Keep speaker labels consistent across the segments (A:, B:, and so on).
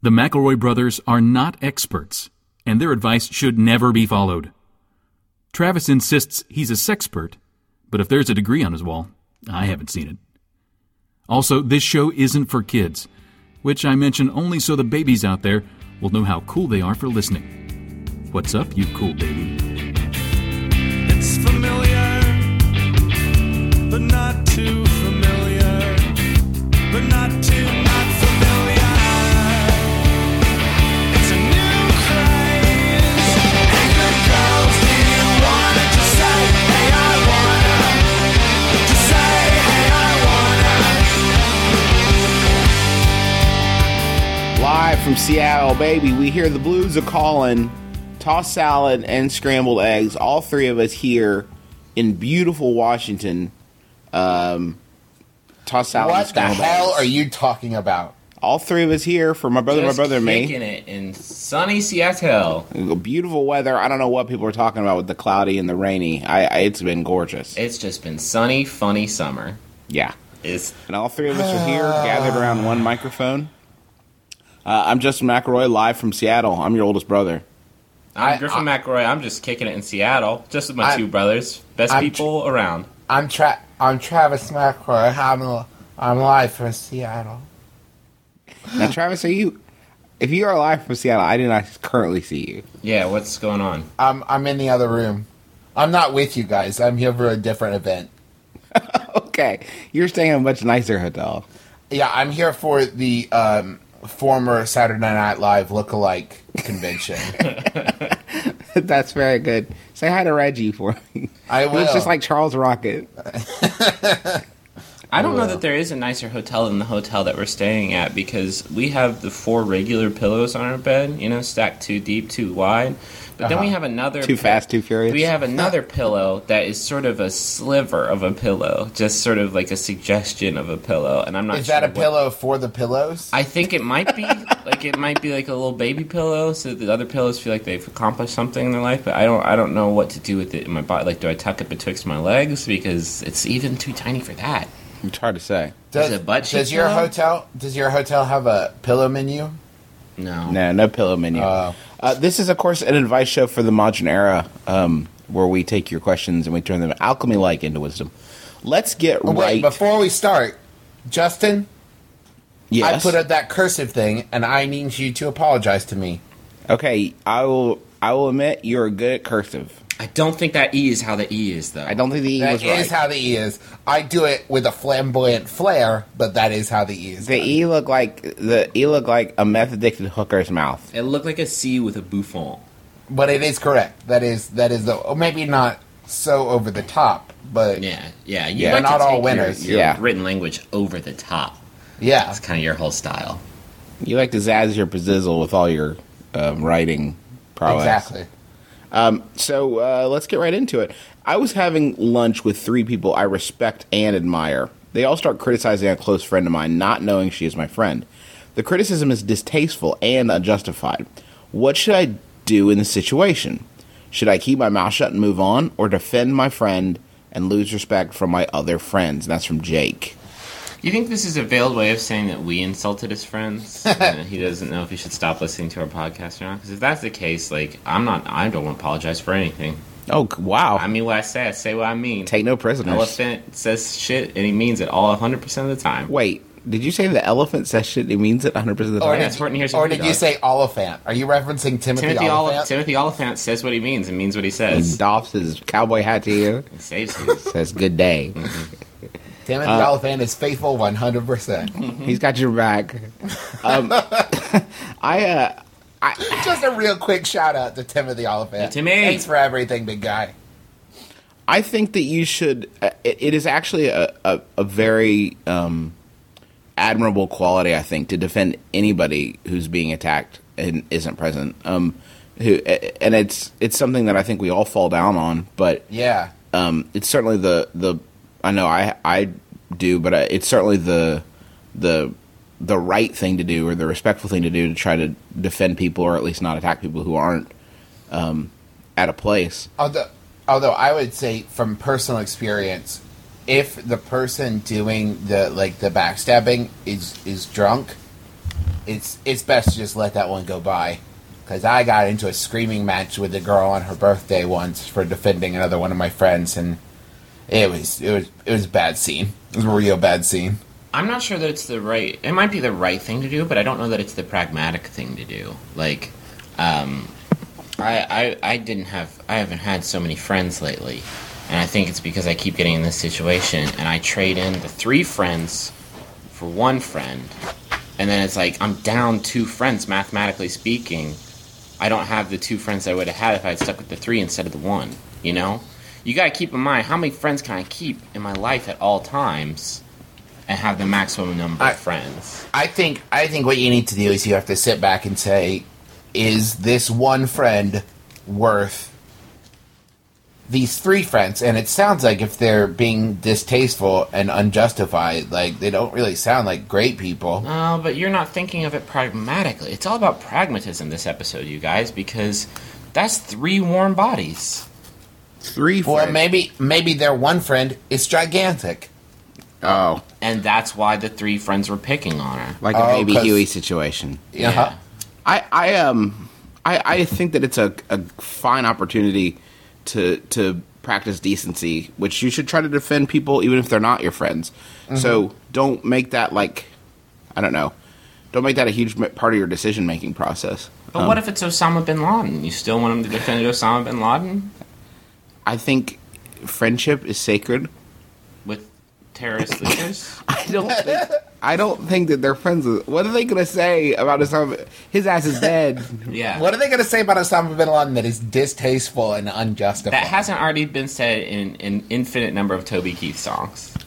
A: The McElroy brothers are not experts, and their advice should never be followed. Travis insists he's a sexpert, but if there's a degree on his wall, I haven't seen it. Also, this show isn't for kids, which I mention only so the babies out there will know how cool they are for listening. What's up, you cool baby?
B: It's familiar, but not too familiar, but not too not familiar. It's a new craze. Hey, good girls, do you wanna just say, hey, I wanna? Just say, hey, I wanna.
C: Live from Seattle, baby, we hear the blues are calling. Tossed salad and scrambled eggs. All three of us here in beautiful Washington. Tossed salad and
D: What the
C: scrambled
D: hell
C: eggs.
D: are you talking about?
C: All three of us here for my brother, and me.
E: Kicking it in sunny Seattle.
C: Beautiful weather. I don't know what people are talking about with the cloudy and the rainy. It's been gorgeous.
E: It's just been sunny, funny summer.
C: Yeah.
E: It's
C: And all three of us are here, gathered around one microphone. I'm Justin McElroy, live from Seattle. I'm your oldest brother.
E: I'm Griffin McElroy. I'm just kicking it in Seattle, just with my two brothers, best people around.
D: I'm Travis McElroy. I'm live from Seattle.
C: Now, Travis, if you are live from Seattle, I do not currently see you.
E: Yeah, what's going on?
D: I'm in the other room. I'm not with you guys. I'm here for a different event.
C: Okay. You're staying in a much nicer hotel.
D: Yeah, I'm here for the former Saturday Night Live lookalike convention.
C: That's very good. Say hi to Reggie for me.
D: I will.
C: He looks just like Charles Rocket.
E: I don't know that there is a nicer hotel than the hotel that we're staying at, because we have the 4 regular pillows on our bed, stacked too deep, too wide. But then we have another...
C: Too fast, too furious.
E: We have another pillow that is sort of a sliver of a pillow, just sort of like a suggestion of a pillow, and I'm not
D: Is
E: sure
D: that a pillow for the pillows?
E: I think it might be like a little baby pillow, so the other pillows feel like they've accomplished something in their life. But I don't know what to do with it in my body. Like, do I tuck it betwixt my legs because it's even too tiny for that?
C: It's hard to say.
E: Is it butt cheek
D: Does your hotel have a pillow menu?
E: No.
C: No pillow menu. This is, of course, an advice show for the modern era, where we take your questions and we turn them alchemy-like into wisdom. Let's get right.
D: Wait, before we start, Justin,
C: Yes.
D: I put up that cursive thing, and I need you to apologize to me.
C: Okay, I will admit you're good at cursive.
E: I don't think that E is how the E is, though.
C: I don't think the E
D: That
C: was right.
D: is how the E is. I do it with a flamboyant flair, but that is how the E is.
C: The E looked like a meth addicted hooker's mouth.
E: It looked like a C with a bouffon.
D: But it is correct. That is maybe not so over the top, but
E: Yeah.
C: Yeah,
E: Like
D: not
E: to
D: all
E: take
D: winners.
E: Your
C: Yeah.
E: written language over the top.
D: yeah.
E: That's kind of your whole style.
C: You like to zazz your pizzle with all your writing prowess.
D: Exactly.
C: So let's get right into it. I was having lunch with 3 people I respect and admire. They all start criticizing a close friend of mine, not knowing she is my friend. The criticism is distasteful and unjustified. What should I do in this situation? Should I keep my mouth shut and move on, or defend my friend and lose respect from my other friends? And that's from Jake.
E: You think this is a veiled way of saying that we insulted his friends? He doesn't know if he should stop listening to our podcast or not? Because if that's the case, I don't want to apologize for anything.
C: Oh, wow.
E: I mean what I say what I mean.
C: Take no prisoners.
E: Elephant says shit, and he means it all 100% of the time.
C: Wait, did you say the elephant says shit? He means it 100% of the time?
E: that's Horton Hears
D: Or
E: Computer
D: did you
E: Dog.
D: say Oliphant? Are you referencing Timothy Oliphant?
E: Timothy Oliphant says what he means and means what he
C: He
E: says.
C: doffs his cowboy hat to you.
E: He saves his.
C: Says good day.
D: Timothy Oliphant is faithful 100%.
C: He's got your back.
D: Just a real quick shout out to Timothy Oliphant.
E: Hey, Timmy.
D: Thanks for everything, big guy.
C: I think that you should. It is actually a very admirable quality, I think, to defend anybody who's being attacked and isn't present. It's something that I think we all fall down on, but
D: Yeah.
C: it's certainly the I know I do, but it's certainly the right thing to do, or the respectful thing to do, to try to defend people, or at least not attack people who aren't at a place.
D: Although I would say from personal experience, if the person doing the backstabbing is drunk, it's best to just let that one go by. Because I got into a screaming match with a girl on her birthday once for defending another one of my friends, and it was a bad scene. It was a real bad scene.
E: I'm not sure that it's it might be the right thing to do, but I don't know that it's the pragmatic thing to do. Like, I haven't had so many friends lately, and I think it's because I keep getting in this situation, and I trade in the 3 friends for 1 friend, and then it's like I'm down 2 friends, mathematically speaking. I don't have the 2 friends I would have had if I had stuck with the 3 instead of the 1, you know? You gotta keep in mind, how many friends can I keep in my life at all times and have the maximum number of friends?
D: I think what you need to do is you have to sit back and say, is this 1 friend worth these 3 friends? And it sounds like if they're being distasteful and unjustified, like, they don't really sound like great people.
E: No, but you're not thinking of it pragmatically. It's all about pragmatism this episode, you guys, because that's 3 warm bodies.
C: 3
D: Or
C: friends.
D: maybe their 1 friend is gigantic.
C: Oh,
E: And that's why the 3 friends were picking on her.
C: like a
D: Oh,
C: Baby
D: 'cause-
C: Huey situation.
D: Yeah.
C: I think that it's a fine opportunity to practice decency, which you should try to defend people even if they're not your friends. So don't make that don't make that a huge part of your decision making process.
E: But what if it's Osama bin Laden? You still want him to defend Osama bin Laden
C: I think friendship is sacred.
E: with terrorist leaders?
C: I don't think that they're friends with. What are they going to say about Osama? His ass is dead.
E: Yeah.
D: What are they going to say about Osama bin Laden that is distasteful and unjustified?
E: That hasn't already been said in an infinite number of Toby Keith songs.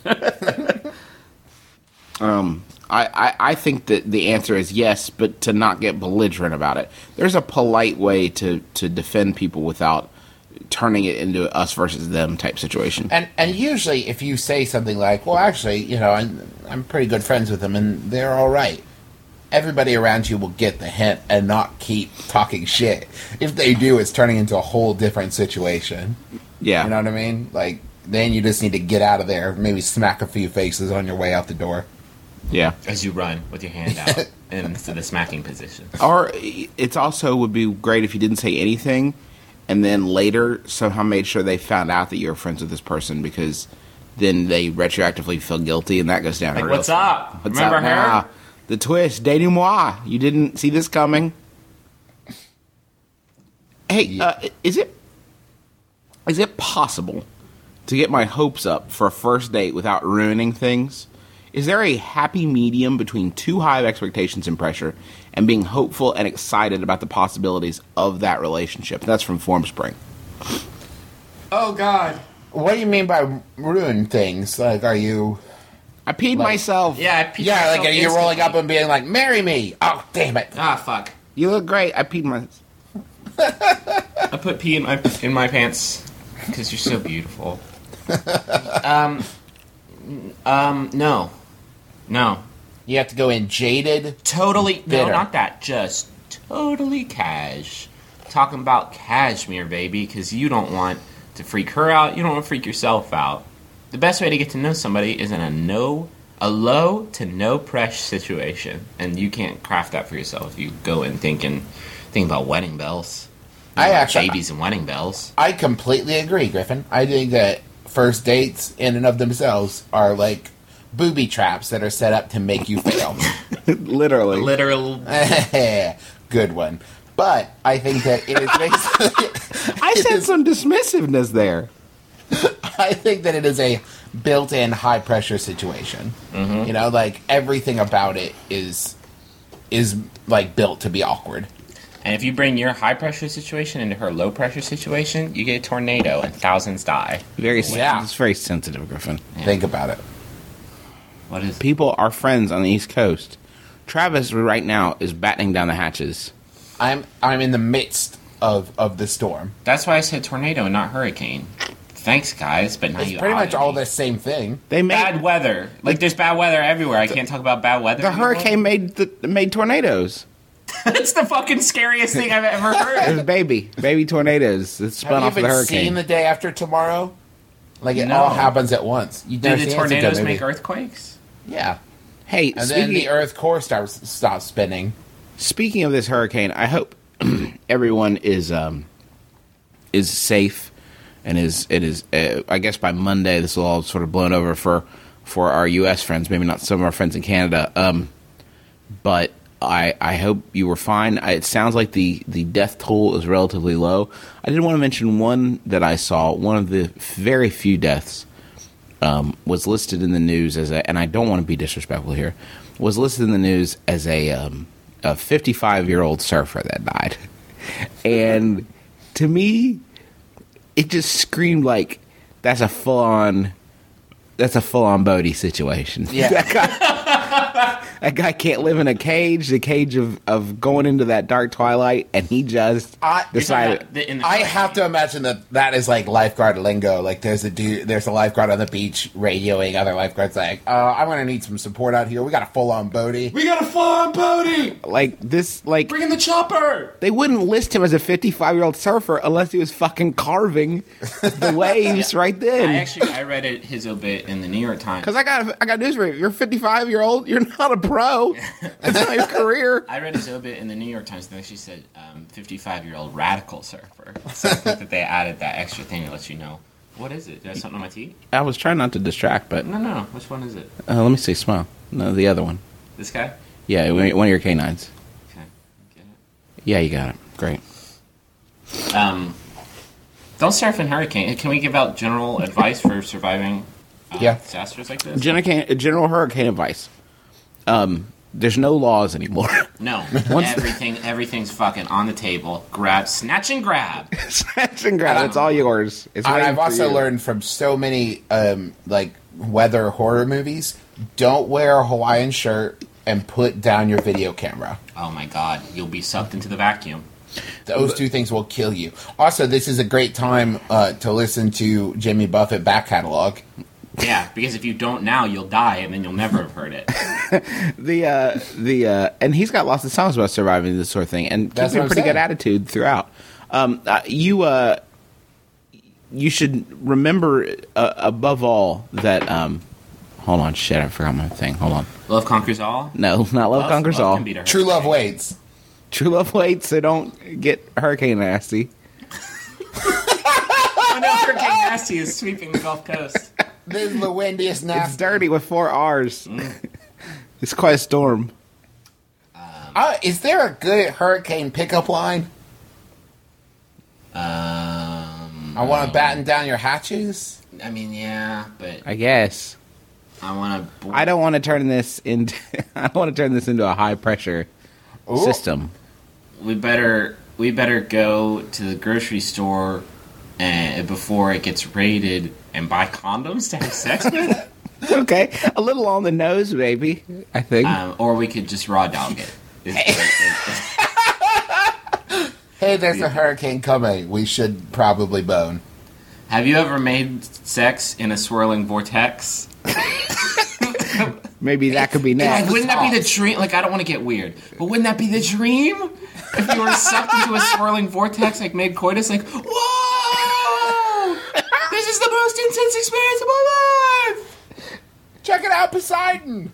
C: I think that the answer is yes, but to not get belligerent about it. There's a polite way to defend people without turning it into us versus them type situation.
D: And usually, if you say something like, "Well, actually, you know, I'm pretty good friends with them, and they're all right," everybody around you will get the hint and not keep talking shit. If they do, it's turning into a whole different situation.
C: Yeah.
D: You know what I mean? Like, then you just need to get out of there. Maybe smack a few faces on your way out the door.
C: Yeah.
E: As you run with your hand out into the smacking position.
C: Or it's also would be great if you didn't say anything and then later somehow made sure they found out that you were friends with this person, because then they retroactively feel guilty and that goes down.
E: Like,
C: real
E: what's
C: fast.
E: up?
C: What's
E: Remember
C: up
E: her?
C: now? The twist, denouement. You didn't see this coming. Hey, is it possible to get my hopes up for a first date without ruining things? Is there a happy medium between too high of expectations and pressure and being hopeful and excited about the possibilities of that relationship? That's from Formspring.
E: Oh, God.
D: What do you mean by ruin things? Like, are you...
C: I peed myself.
E: Yeah, I peed
D: Yeah, like,
E: myself
D: are you rolling up
E: instantly.
D: and being like, "Marry me"? Oh, damn it.
E: Ah, fuck.
C: You look great. I peed myself.
E: I put pee in my pants because you're so beautiful. No.
D: You have to go in jaded.
E: Totally. No,
D: Bitter.
E: not that. Just totally cash. Talking about cashmere, baby, because you don't want to freak her out. You don't want to freak yourself out. The best way to get to know somebody is in a low to no pressure situation, and you can't craft that for yourself if you go in thinking about wedding bells. Babies and wedding bells.
D: I completely agree, Griffin. I think that first dates in and of themselves are like booby traps that are set up to make you fail.
C: Literally.
E: Literal.
D: Good one. But I think that it is basically...
C: I said some dismissiveness there.
D: I think that it is a built-in high-pressure situation. Mm-hmm. You know, like, everything about it is like, built to be awkward.
E: And if you bring your high pressure situation into her low pressure situation, you get a tornado and thousands die.
D: Yeah.
C: It's very sensitive, Griffin.
E: Yeah.
D: Think about it.
E: What is?
C: People are friends on the East Coast. Travis right now is battening down the hatches.
D: I'm in the midst of the storm.
E: That's why I said tornado and not hurricane. Thanks, guys, but now
D: It's
E: you
D: pretty much
E: outed
D: all
E: me.
D: the same thing.
C: They made
E: Bad weather. Like there's bad weather everywhere. I can't talk about bad weather.
C: the
E: anymore.
C: hurricane made tornadoes.
E: That's the fucking scariest thing I've ever heard.
C: There's baby tornadoes that spun
D: Have you
C: off of the
D: even
C: hurricane.
D: seen The Day After Tomorrow? Like, it
E: No.
D: all happens at once. You
E: Did
D: never
E: the
D: seen it? It's a good
E: tornadoes
D: movie.
E: make earthquakes?
D: Yeah.
C: Hey,
D: And then the Earth core stops spinning.
C: speaking of this hurricane, I hope everyone is safe and is I guess by Monday this will all sort of blown over for our U.S. friends, maybe not some of our friends in Canada. But I hope you were fine. It sounds like the death toll is relatively low. I did want to mention one that I saw. One of the very few deaths was listed in the news as and I don't want to be disrespectful here, was listed in the news as a 55-year-old surfer that died. And to me, it just screamed like that's a full-on Bodhi situation.
D: Yeah.
C: That guy can't live in the cage of going into that dark twilight, and he just decided.
D: I have to imagine that is like lifeguard lingo. Like there's a lifeguard on the beach radioing other lifeguards like, I'm gonna need some support out here. We got a full-on Bodhi.
E: We got a full-on Bodhi!
D: Bring in the chopper!
C: They wouldn't list him as a 55-year-old surfer unless he was fucking carving the waves right then.
E: I read his obit in the New York Times.
C: Because I got news for you. You're 55-year-old. You're not a pro. It's not your career.
E: I read his obit in the New York Times, and they actually said 55-year-old radical surfer. So I think that they added that extra thing to let you know. What is it? Did I have something on my teeth?
C: I was trying not to distract, but
E: No. Which one is it?
C: let me see. Smile. No, the other one.
E: This guy?
C: Yeah, one of your canines.
E: Okay. Get it?
C: Yeah, you got it. Great.
E: Don't surf in hurricane. Can we give out general advice for surviving disasters like this?
C: General hurricane advice. There's no laws anymore.
E: No. Everything's fucking on the table. Snatch and grab.
C: Snatch and grab. It's all yours. It's waiting
D: I've
C: for
D: also
C: you.
D: learned from so many like weather horror movies, don't wear a Hawaiian shirt and put down your video camera.
E: Oh my god, you'll be sucked into the vacuum.
D: Those two things will kill you. Also, this is a great time to listen to Jimmy Buffett back catalog.
E: Yeah, because if you don't now, you'll die, and then you'll never have heard it.
C: And he's got lots of songs about surviving this sort of thing, and
D: That's
C: keeping a
D: what I'm
C: pretty good
D: saying.
C: attitude throughout. You should remember above all that. Hold on, shit! I forgot my thing. Hold on.
E: Love conquers all.
C: No, not love conquers all.
E: Can beat a
D: True love
E: hurricane.
D: waits.
C: True love waits, so don't get hurricane nasty.
E: Oh no, Hurricane Nasty is sweeping the Gulf Coast.
D: This is the windiest
C: It's
D: nasty.
C: dirty with 4 R's. It's quite a storm.
D: Is there a good hurricane pickup line? I want to batten down your hatches.
E: I mean, yeah, but
C: I guess.
E: I want to.
C: I don't want to turn this into. I don't want to turn this into a high pressure
D: Ooh.
C: system.
E: We better go to the grocery store and before it gets raided and buy condoms to have sex with.
C: Okay, a little on the nose, maybe. I think.
E: Or we could just raw dog it.
D: Hey, there's a hurricane coming. We should probably bone.
E: Have you ever made sex in a swirling vortex?
C: Maybe that could be
E: God,
C: next.
E: wouldn't that be the dream? Like, I don't want to get weird, but wouldn't that be the dream? If you were sucked into a swirling vortex, like mid-coitus, like, whoa! This is the most intense experience of my life!
D: Check it out, Poseidon.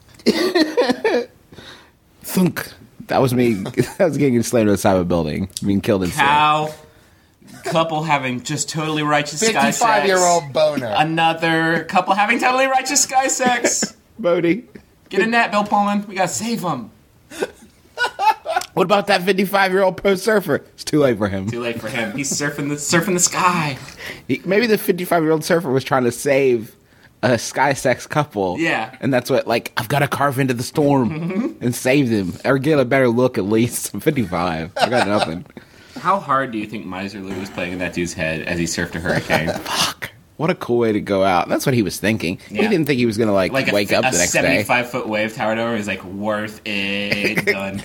C: Thunk. That was me. That was getting slammed to the side of a building, being killed in sleep.
E: Cow, couple having just totally righteous sky sex.
D: 55-year-old boner.
E: Another couple having totally righteous sky sex.
C: Bodhi.
E: Get a net, Bill Pullman. We gotta save them.
C: What about that 55-year-old pro surfer? It's too late for him.
E: Too late for him. He's surfing the sky.
C: Maybe the 55-year-old surfer was trying to save a sky sex couple.
E: Yeah.
C: And that's what, like, I've got to carve into the storm and save them. Or get a better look at least. I'm 55. I got nothing.
E: How hard do you think Miser Lou was playing in that dude's head as he surfed a hurricane?
C: Fuck. What a cool way to go out. That's what he was thinking.
E: Yeah.
C: He didn't think he was going to, like wake up the next day.
E: A 75-foot wave towered over. He's like, worth it. Done.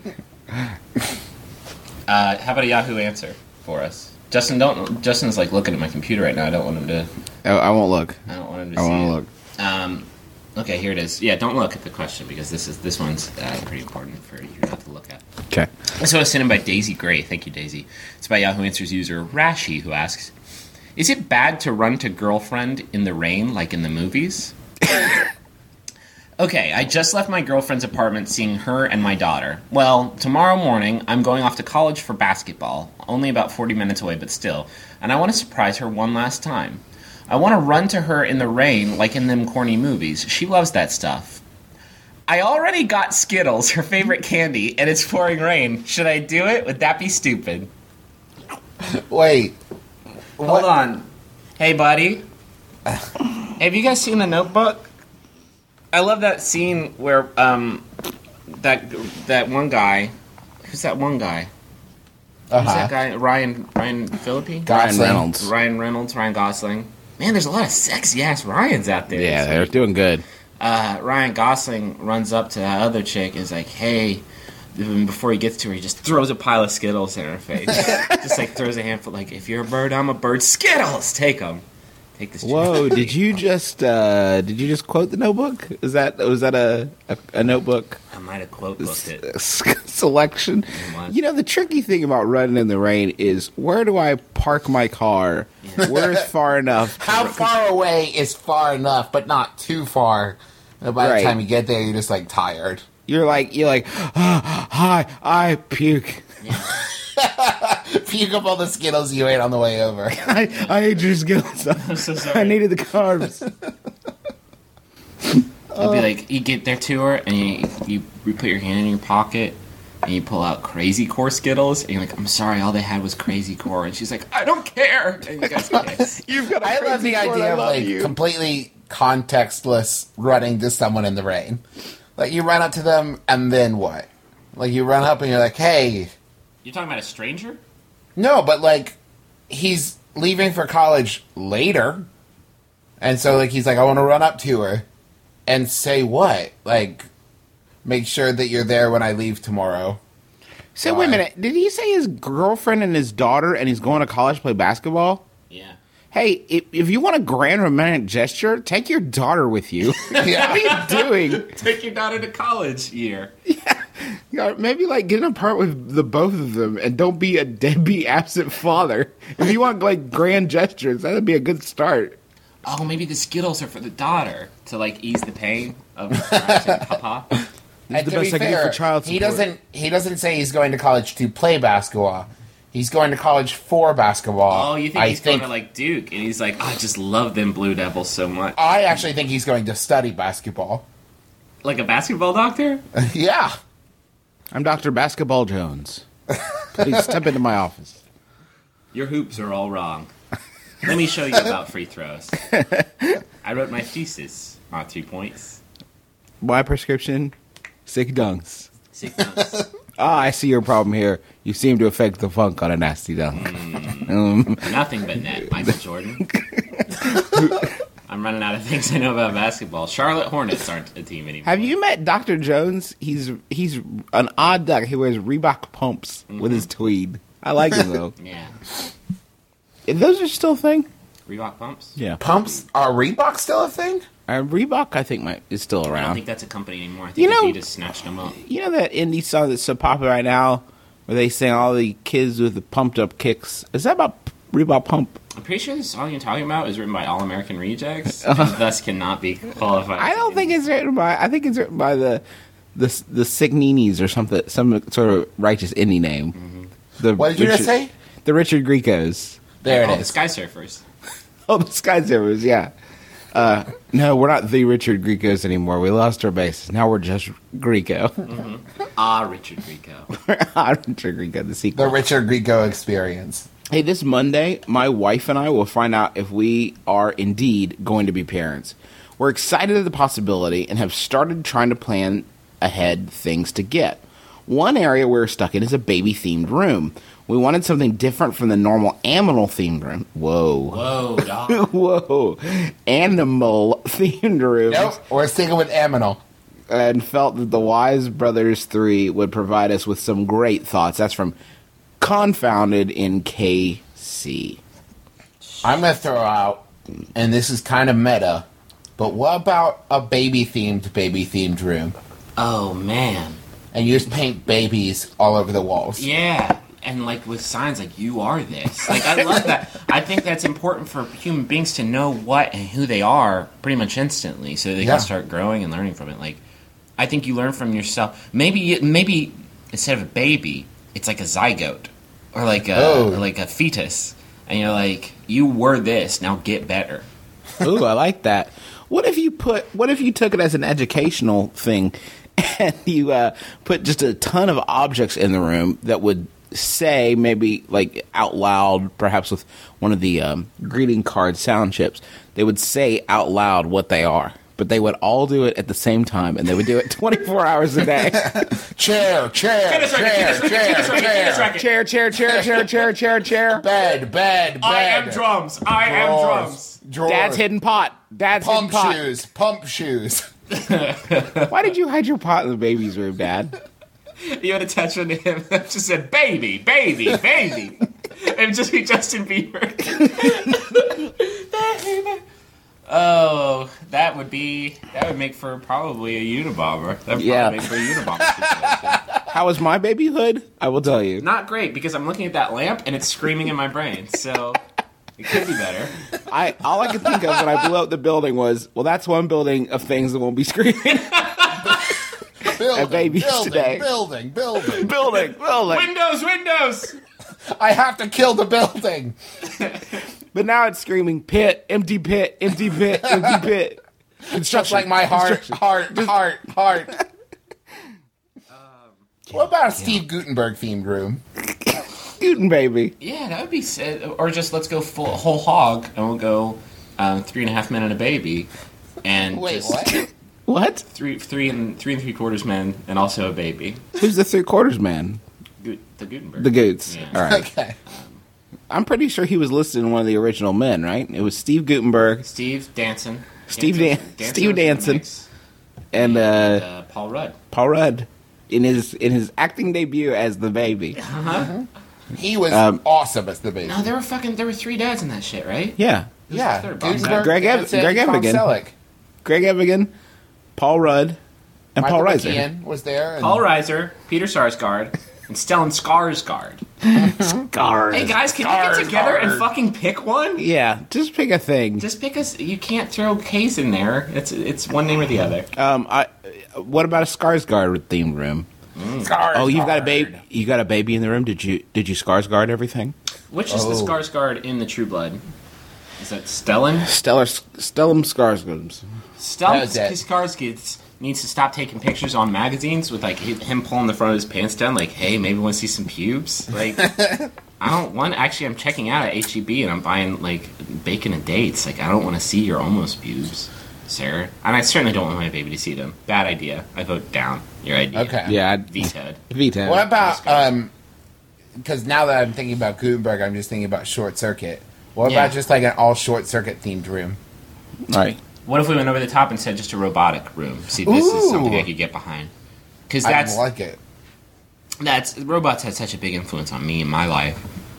E: How about a Yahoo answer for us? Justin's like looking at my computer right now. I don't want him to.
C: Oh, I won't look.
E: I don't want him to
C: I
E: see
C: won't
E: it.
C: look.
E: Okay, here it is. Yeah, don't look at the question because this one's pretty important for you not to look at.
C: Okay.
E: This one was sent in by Daisy Gray. Thank you, Daisy. It's by Yahoo Answers user Rashi, who asks, "Is it bad to run to girlfriend in the rain like in the movies?" Okay, I just left my girlfriend's apartment seeing her and my daughter. Well, tomorrow morning, I'm going off to college for basketball. Only about 40 minutes away, but still. And I want to surprise her one last time. I want to run to her in the rain like in them corny movies. She loves that stuff. I already got Skittles, her favorite candy, and it's pouring rain. Should I do it? Would that be stupid?
D: Wait.
E: Hold on. Hey, buddy. Have you guys seen The Notebook? I love that scene where that one guy. Who's that one guy? Who's that guy? Ryan Phillippe?
C: Ryan Reynolds.
E: Ryan Gosling. Man, there's a lot of sexy ass Ryans out there.
C: Yeah, they're doing good.
E: Ryan Gosling runs up to that other chick and is like, "Hey." And before he gets to her, he just throws a pile of Skittles in her face. Just like throws a handful, like, "If you're a bird, I'm a bird. Skittles, take them." Take this.
C: Whoa! Did you just quote The Notebook? Was that a Notebook
E: I might have quote booked it.
C: selection?
E: was.
C: You know, the tricky thing about running in the rain is, where do I park my car? Where's far enough?
D: How far away is far enough, but not too far? And by
C: Right.
D: the time you get there, you're just like tired.
C: You're like, hi, I puke.
D: Puke up all the Skittles you ate on the way over.
C: I ate your Skittles.
E: I'm so sorry.
C: I needed the carbs.
E: It'll be like, you get there to her, and you put your hand in your pocket, and you pull out Crazy Core Skittles, and you're like, "I'm sorry, all they had was Crazy Core." And she's like, "I don't care." And you guys kiss.
C: You've got.
D: I love the idea of like completely contextless running to someone in the rain. Like you run up to them, and then what? Like you run up and you're like, "Hey."
E: You're talking about a stranger?
D: No, but like he's leaving for college later, and so like he's like, "I want to run up to her and say what? Like, make sure that you're there when I leave tomorrow."
C: So wait a minute. Did he say his girlfriend and his daughter, and he's going to college to play basketball?
E: Yeah.
C: Hey, if you want a grand romantic gesture, take your daughter with you. What are you doing?
E: Take your daughter to college year.
C: Yeah, maybe like get apart with the both of them, and don't be a deadbeat absent father. If you want like grand gestures, that'd be a good start.
E: Oh, maybe the Skittles are for the daughter to like ease the pain of Papa.
D: And
C: the
D: to
C: best
D: be
C: I can do
D: fair,
C: for child
D: he
C: support.
D: doesn't say he's going to college to play basketball. He's going to college for basketball.
E: Oh, you think
D: I
E: he's going to like Duke, and he's like, "I just love them Blue Devils so much."
D: I actually think he's going to study basketball.
E: Like a basketball doctor?
D: Yeah.
C: I'm Dr. Basketball Jones. Please step into my office.
E: Your hoops are all wrong. Let me show you about free throws. I wrote my thesis on 3 points.
C: My prescription, sick dunks.
E: 6 dunks.
C: Ah, I see your problem here. You seem to affect the funk on a nasty dunk.
E: Nothing but net, Michael Jordan. I'm running out of things I know about basketball. Charlotte Hornets aren't a team anymore.
C: Have you met Dr. Jones? He's an odd duck. He wears Reebok pumps with his tweed. I like him though.
E: Yeah.
C: Those are still a thing.
E: Reebok pumps?
C: Yeah.
D: Pumps? Are Reebok still a thing?
C: Reebok, I think, is still
E: I don't
C: around.
E: think that's a company anymore. I think
C: You know-
E: Adidas snatched them up.
C: You know that indie song that's so popular right now, where they sing all the kids with the pumped up kicks? Is that about Reebok pump?
E: I'm pretty sure the song you're talking about is written by All American Rejects, and thus cannot be qualified.
C: I don't think it's written by. I think it's written by the Signinis or something, some sort of righteous indie name. The
D: What did you just say?
C: The Richard Grieco's.
D: There
E: Oh,
D: it
E: the
D: is.
E: Sky Surfers.
C: Oh, the Skysavers, yeah. No, we're not the Richard Grieco's anymore. We lost our basis. Now we're just Grieco.
E: Richard Grieco.
C: Richard Grieco, the sequel.
D: The Richard Grieco experience.
C: Hey, this Monday, my wife and I will find out if we are indeed going to be parents. We're excited at the possibility and have started trying to plan ahead things to get. One area we're stuck in is a baby-themed room. We wanted something different from the normal animal-themed room. Whoa.
E: Whoa, dog.
C: Whoa. Animal-themed room.
D: Nope, we're sticking with Aminal.
C: And felt that the Wise Brothers 3 would provide us with some great thoughts. That's from Confounded in KC.
D: I'm going to throw out, and this is kind of meta, but what about a baby-themed room?
E: Oh, man.
D: And you just paint babies all over the walls.
E: Yeah. and like with signs like you are this. Like I love that. I think that's important for human beings to know what and who they are pretty much instantly, so they
D: Yeah.
E: can start growing and learning from it. Like I think you learn from yourself. Maybe instead of a baby, it's like a zygote or like a fetus, and you're like, you were this. Now get better.
C: Ooh, I like that. What if you took it as an educational thing, and you put just a ton of objects in the room that would say, maybe like out loud, perhaps with one of the greeting card sound chips, they would say out loud what they are, but they would all do it at the same time, and they would do it 24 hours a day.
D: Chair,
E: Tennis racket.
C: Chair.
D: bed.
E: I am drums.
D: Drawers.
C: Dad's hidden pot.
D: Pump shoes.
C: Why did you hide your pot in the baby's room, Dad?
E: You had a touch on him that just said baby. It would just be Justin Bieber. Oh, that would make for probably a Unabomber. That would
C: Yeah.
E: probably make for a Unabomber situation.
C: How was my babyhood? I will tell you.
E: Not great, because I'm looking at that lamp and it's screaming in my brain, so it could be better.
C: All I could think of when I blew up the building was, well, that's one building of things that won't be screaming. Babies today.
D: Building.
C: building.
E: Windows!
D: I have to kill the building.
C: But now it's screaming pit, empty pit, empty pit, empty pit.
D: Just like my heart. What about a Steve Gutenberg themed room?
C: Scooting baby.
E: Yeah, that would be sad. Or just let's go whole hog, and we'll go 3.5 men and a baby. And
D: Wait,
E: just
D: what?
C: What?
E: Three and 3/3 men, and also a baby.
C: Who's the 3/4 man?
E: The Gutenberg.
C: The Goots.
E: Yeah.
C: All right.
D: Okay.
C: I'm pretty sure he was listed in one of the original men, right? It was Steve Gutenberg
E: Steve Danson.
C: Steve
E: Danson
C: Steve
E: was in the
C: Danson.
E: mix.
C: and
E: Paul Rudd.
C: Paul Rudd in his acting debut as the baby.
D: He was awesome as the baby.
E: No, there were 3 dads in that shit, right?
C: Yeah.
D: Yeah.
E: Third Bob
D: Gutenberg,
C: Greg
D: Danson,
C: Greg
D: Tom
C: Evigan.
D: Selleck.
C: Greg Evigan, Paul Rudd, and
D: Michael
C: Paul Reiser.
D: McKeon was there. And
E: Paul Reiser, Peter Sarsgaard, and Stellan Skarsgård. Hey guys, can you get together and fucking pick one?
C: Yeah, just pick a thing.
E: Just pick us. You can't throw Case in there. It's one name or the other.
C: What about a Skarsgård themed room?
D: Skarsgård.
C: Oh, you've got a baby. You got a baby in the room. Did you Skarsgård everything?
E: Which is the Skarsgård in the True Blood? Is that Stellan?
C: Stellum Skarsgård.
E: Stellan
D: was it.
E: Skarsgård needs to stop taking pictures on magazines with like him pulling the front of his pants down. Like, hey, maybe want to see some pubes. Like, I don't want. Actually, I'm checking out at HEB and I'm buying like bacon and dates. Like, I don't want to see your almost pubes, Sarah. And I certainly don't want my baby to see them. Bad idea. I vote down your idea.
D: Okay.
C: Yeah,
E: Vetoed.
C: Vito.
D: What about because now that I'm thinking about Gutenberg, I'm just thinking about Short Circuit. What
E: Yeah.
D: about just like an all Short Circuit themed room?
C: Right.
E: What if we went over the top and said just a robotic room? See, this is something
D: Ooh.
E: I could get behind. Because
D: I like it.
E: robots had such a big influence on me in my life,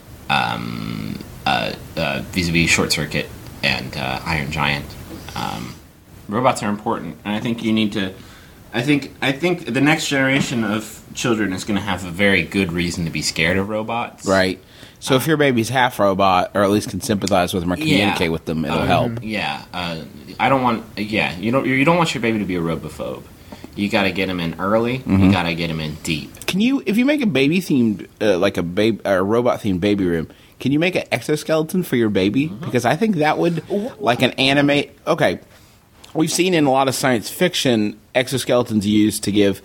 E: vis-a-vis Short Circuit and Iron Giant. Robots are important, and I think you need to. I think the next generation of children is going to have a very good reason to be scared of robots.
C: Right. So if your baby's half robot, or at least can sympathize with them or communicate with them, it'll help.
E: Yeah, I don't want. Yeah, you don't want your baby to be a robophobe. You got to get him in early. You got to get him in deep.
C: Can you, if you make a baby themed, like a robot themed baby room, can you make an exoskeleton for your baby? Because I think that would, like an anime. Okay, we've seen in a lot of science fiction exoskeletons used to give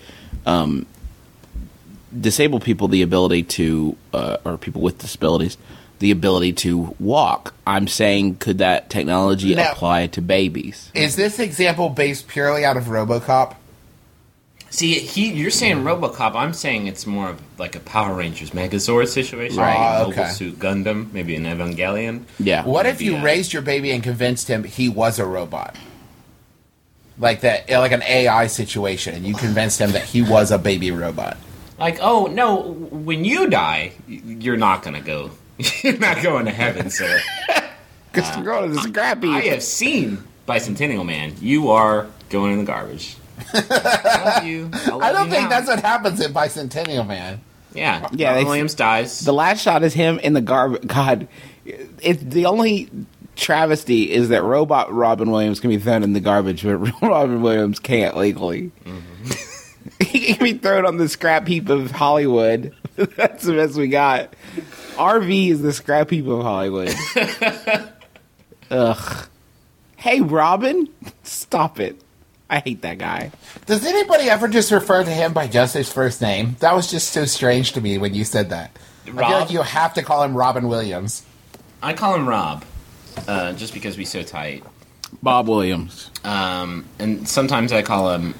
C: disabled people the ability to, or people with disabilities, the ability to walk. I'm saying, could that technology
D: Now-
C: apply to babies?
D: Is this example based purely out of RoboCop?
E: See, you're saying RoboCop. I'm saying it's more of like a Power Rangers Megazord situation,
D: Right.
E: like a
D: Okay.
E: Mobile Suit Gundam, maybe an Evangelion.
C: Yeah.
D: What if you
E: Yeah.
D: raised your baby and convinced him he was a robot? Like that, like an AI situation, and you convinced him that he was a baby robot.
E: Like, oh no, when you die, you're not gonna go. You're not going to heaven, sir.
C: Because you're going to the scrappy.
E: I have seen Bicentennial Man. You are going in the garbage. I love you.
D: I don't think
E: now.
D: that's what happens in Bicentennial Man.
E: Yeah.
C: Yeah,
E: Robin
C: they-
E: Williams dies.
C: The last shot is him in the garbage. God, it's the only travesty is that robot Robin Williams can be thrown in the garbage, but real Robin Williams can't legally. He can be thrown on the scrap heap of Hollywood. That's the best we got. RV is the scrap heap of Hollywood. Ugh. Hey, Robin, stop it. I hate that guy.
D: Does anybody ever just refer to him by just his first name? That was just so strange to me when you said that. I feel
E: Rob?
D: like you have to call him Robin Williams.
E: I call him Rob, just because we're so tight.
C: Bob Williams.
E: And sometimes I call him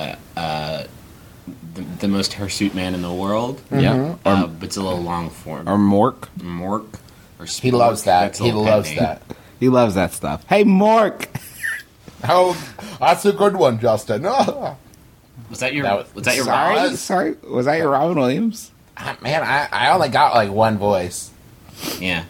E: the most hirsute man in the world.
C: Yeah.
E: But it's a little long form.
C: Or Mork.
E: Mork. Or
D: He loves that. He loves that.
C: He loves that stuff. Hey, Mork.
D: Oh, that's a good one, Justin. Oh.
E: Was that your?
D: That
E: Was that your?
C: Sorry,
E: Rob?
C: sorry. Was that your Robin Williams?
D: Man, I only got like one voice.
E: Yeah.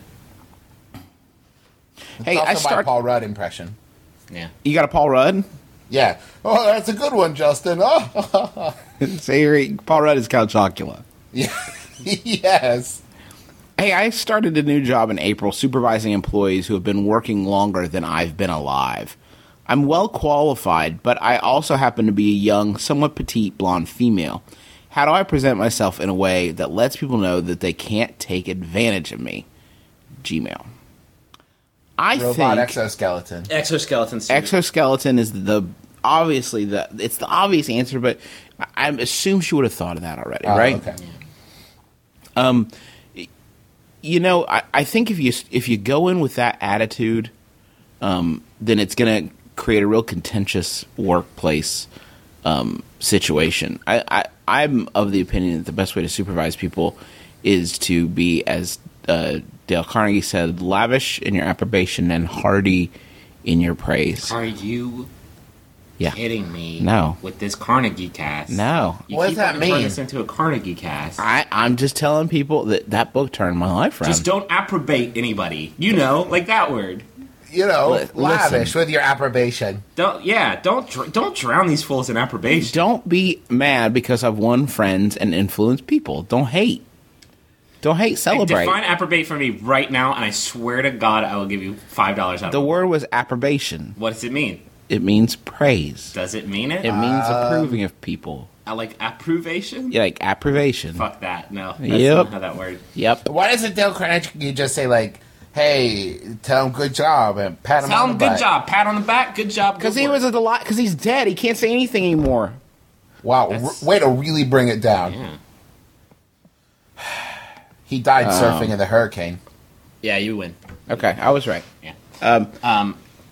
C: Hey,
D: It's
C: I
D: also my
C: start.
D: Paul Rudd impression.
E: Yeah.
C: You got a Paul Rudd?
D: Yeah. Oh, that's a good one, Justin. Oh.
C: So Paul Rudd is Count Chocula.
D: Yeah. Yes.
C: Hey, I started a new job in April supervising employees who have been working longer than I've been alive. I'm well qualified, but I also happen to be a young, somewhat petite, blonde female. How do I present myself in a way that lets people know that they can't take advantage of me? Gmail. I
D: Robot
C: think
D: exoskeleton.
E: Exoskeleton suit.
C: exoskeleton is it's the obvious answer, but I assume she would have thought of that already,
D: Oh,
C: right?
D: Okay.
C: You know, I think if you go in with that attitude, then it's going to create a real contentious workplace situation. I'm of the opinion that the best way to supervise people is to be, as Dale Carnegie said, lavish in your approbation and hearty in your praise.
E: Are you
C: Yeah.
E: kidding me?
C: No.
E: With this Carnegie cast.
C: No.
E: You
D: What does
E: keep
D: that
E: on turning
D: mean?
E: this into a Carnegie cast.
C: I'm just telling people that book turned my life around.
E: Just don't approbate anybody. You know, like that word.
D: You know,
C: Listen.
D: lavish with your approbation.
E: Don't drown these fools in approbation.
C: Don't be mad because I've won friends and influenced people. Don't hate. Don't hate. Celebrate.
E: Define approbate for me right now, and I swear to God, I will give you $5 out of
C: The
E: it.
C: word was approbation.
E: What does it mean?
C: It means praise.
E: Does it mean it?
C: It means approving of people.
E: I like approvation?
C: Yeah, like approbation.
E: Fuck that. No. That's
C: Yep.
E: not how that works.
C: Yep.
D: Why doesn't Dale Carnegie just say, like, hey, tell him good job and pat him
E: Tell
D: on
E: him
D: the
E: good
D: butt?
E: job. Pat on the back. Good job.
C: Because
E: good
C: he
E: work.
C: was alive. Because he's dead. He can't say anything anymore.
D: Wow, way to really bring it down.
E: Yeah.
D: He died surfing in the hurricane.
E: Yeah, you win.
C: Okay, I was right.
E: Yeah.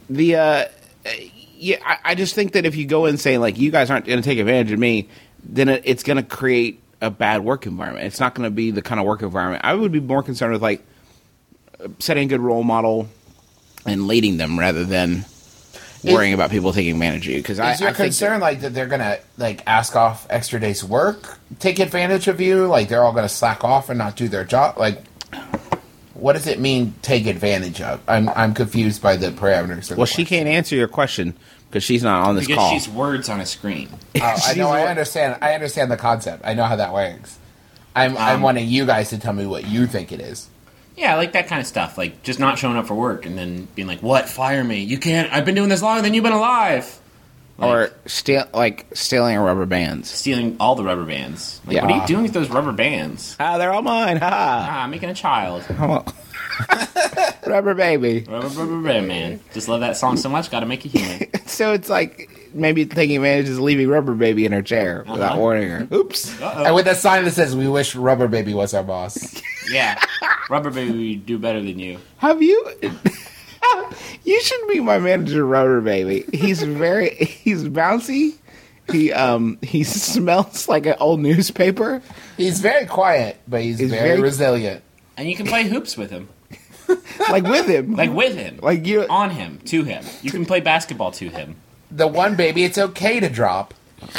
C: Yeah, I just think that if you go in saying like you guys aren't going to take advantage of me, then it's going to create a bad work environment. It's not going to be the kind of work environment. I would be more concerned with like setting a good role model and leading them rather than worrying about people taking advantage of you. Because
D: Is your
C: I think
D: concern like that they're gonna like ask off extra days work, take advantage of you? Like they're all gonna slack off and not do their job? Like, what does it mean? Take advantage of? I'm confused by the parameters. Of
C: well,
D: the
C: she
D: question.
C: can't answer your question because she's not on this
E: Because
C: call.
E: she's words on a screen.
D: Oh, I know. I
C: She's-
D: understand. I understand the concept. I know how that works. I'm wanting you guys to tell me what you think it is.
E: Yeah, I like that kind of stuff. Like, just not showing up for work and then being like, what? Fire me. You can't. I've been doing this longer than you've been alive.
C: Or stealing rubber bands.
E: Stealing all the rubber bands. Like,
C: Yeah.
E: what are you doing with those rubber bands?
C: They're all mine. Ha!
E: Ah, I'm making a child.
C: Rubber baby.
E: Rubber band man. Just love that song so much, gotta make a human.
C: So it's like maybe taking advantage is leaving rubber baby in her chair without warning her. Oops.
D: And with a sign that says, "We wish Rubber Baby was our boss."
E: Yeah. Rubber baby would do better than you.
C: Have you? You should be my manager, Rubber Baby. He's bouncy. He smells like an old newspaper.
D: He's very quiet, but he's
C: He's
D: very
C: very-
D: resilient.
E: And you can play hoops with him.
C: Like with him.
E: Like with him.
C: Like you.
E: On him. To him. You can play basketball to him.
D: The one baby, it's okay to drop.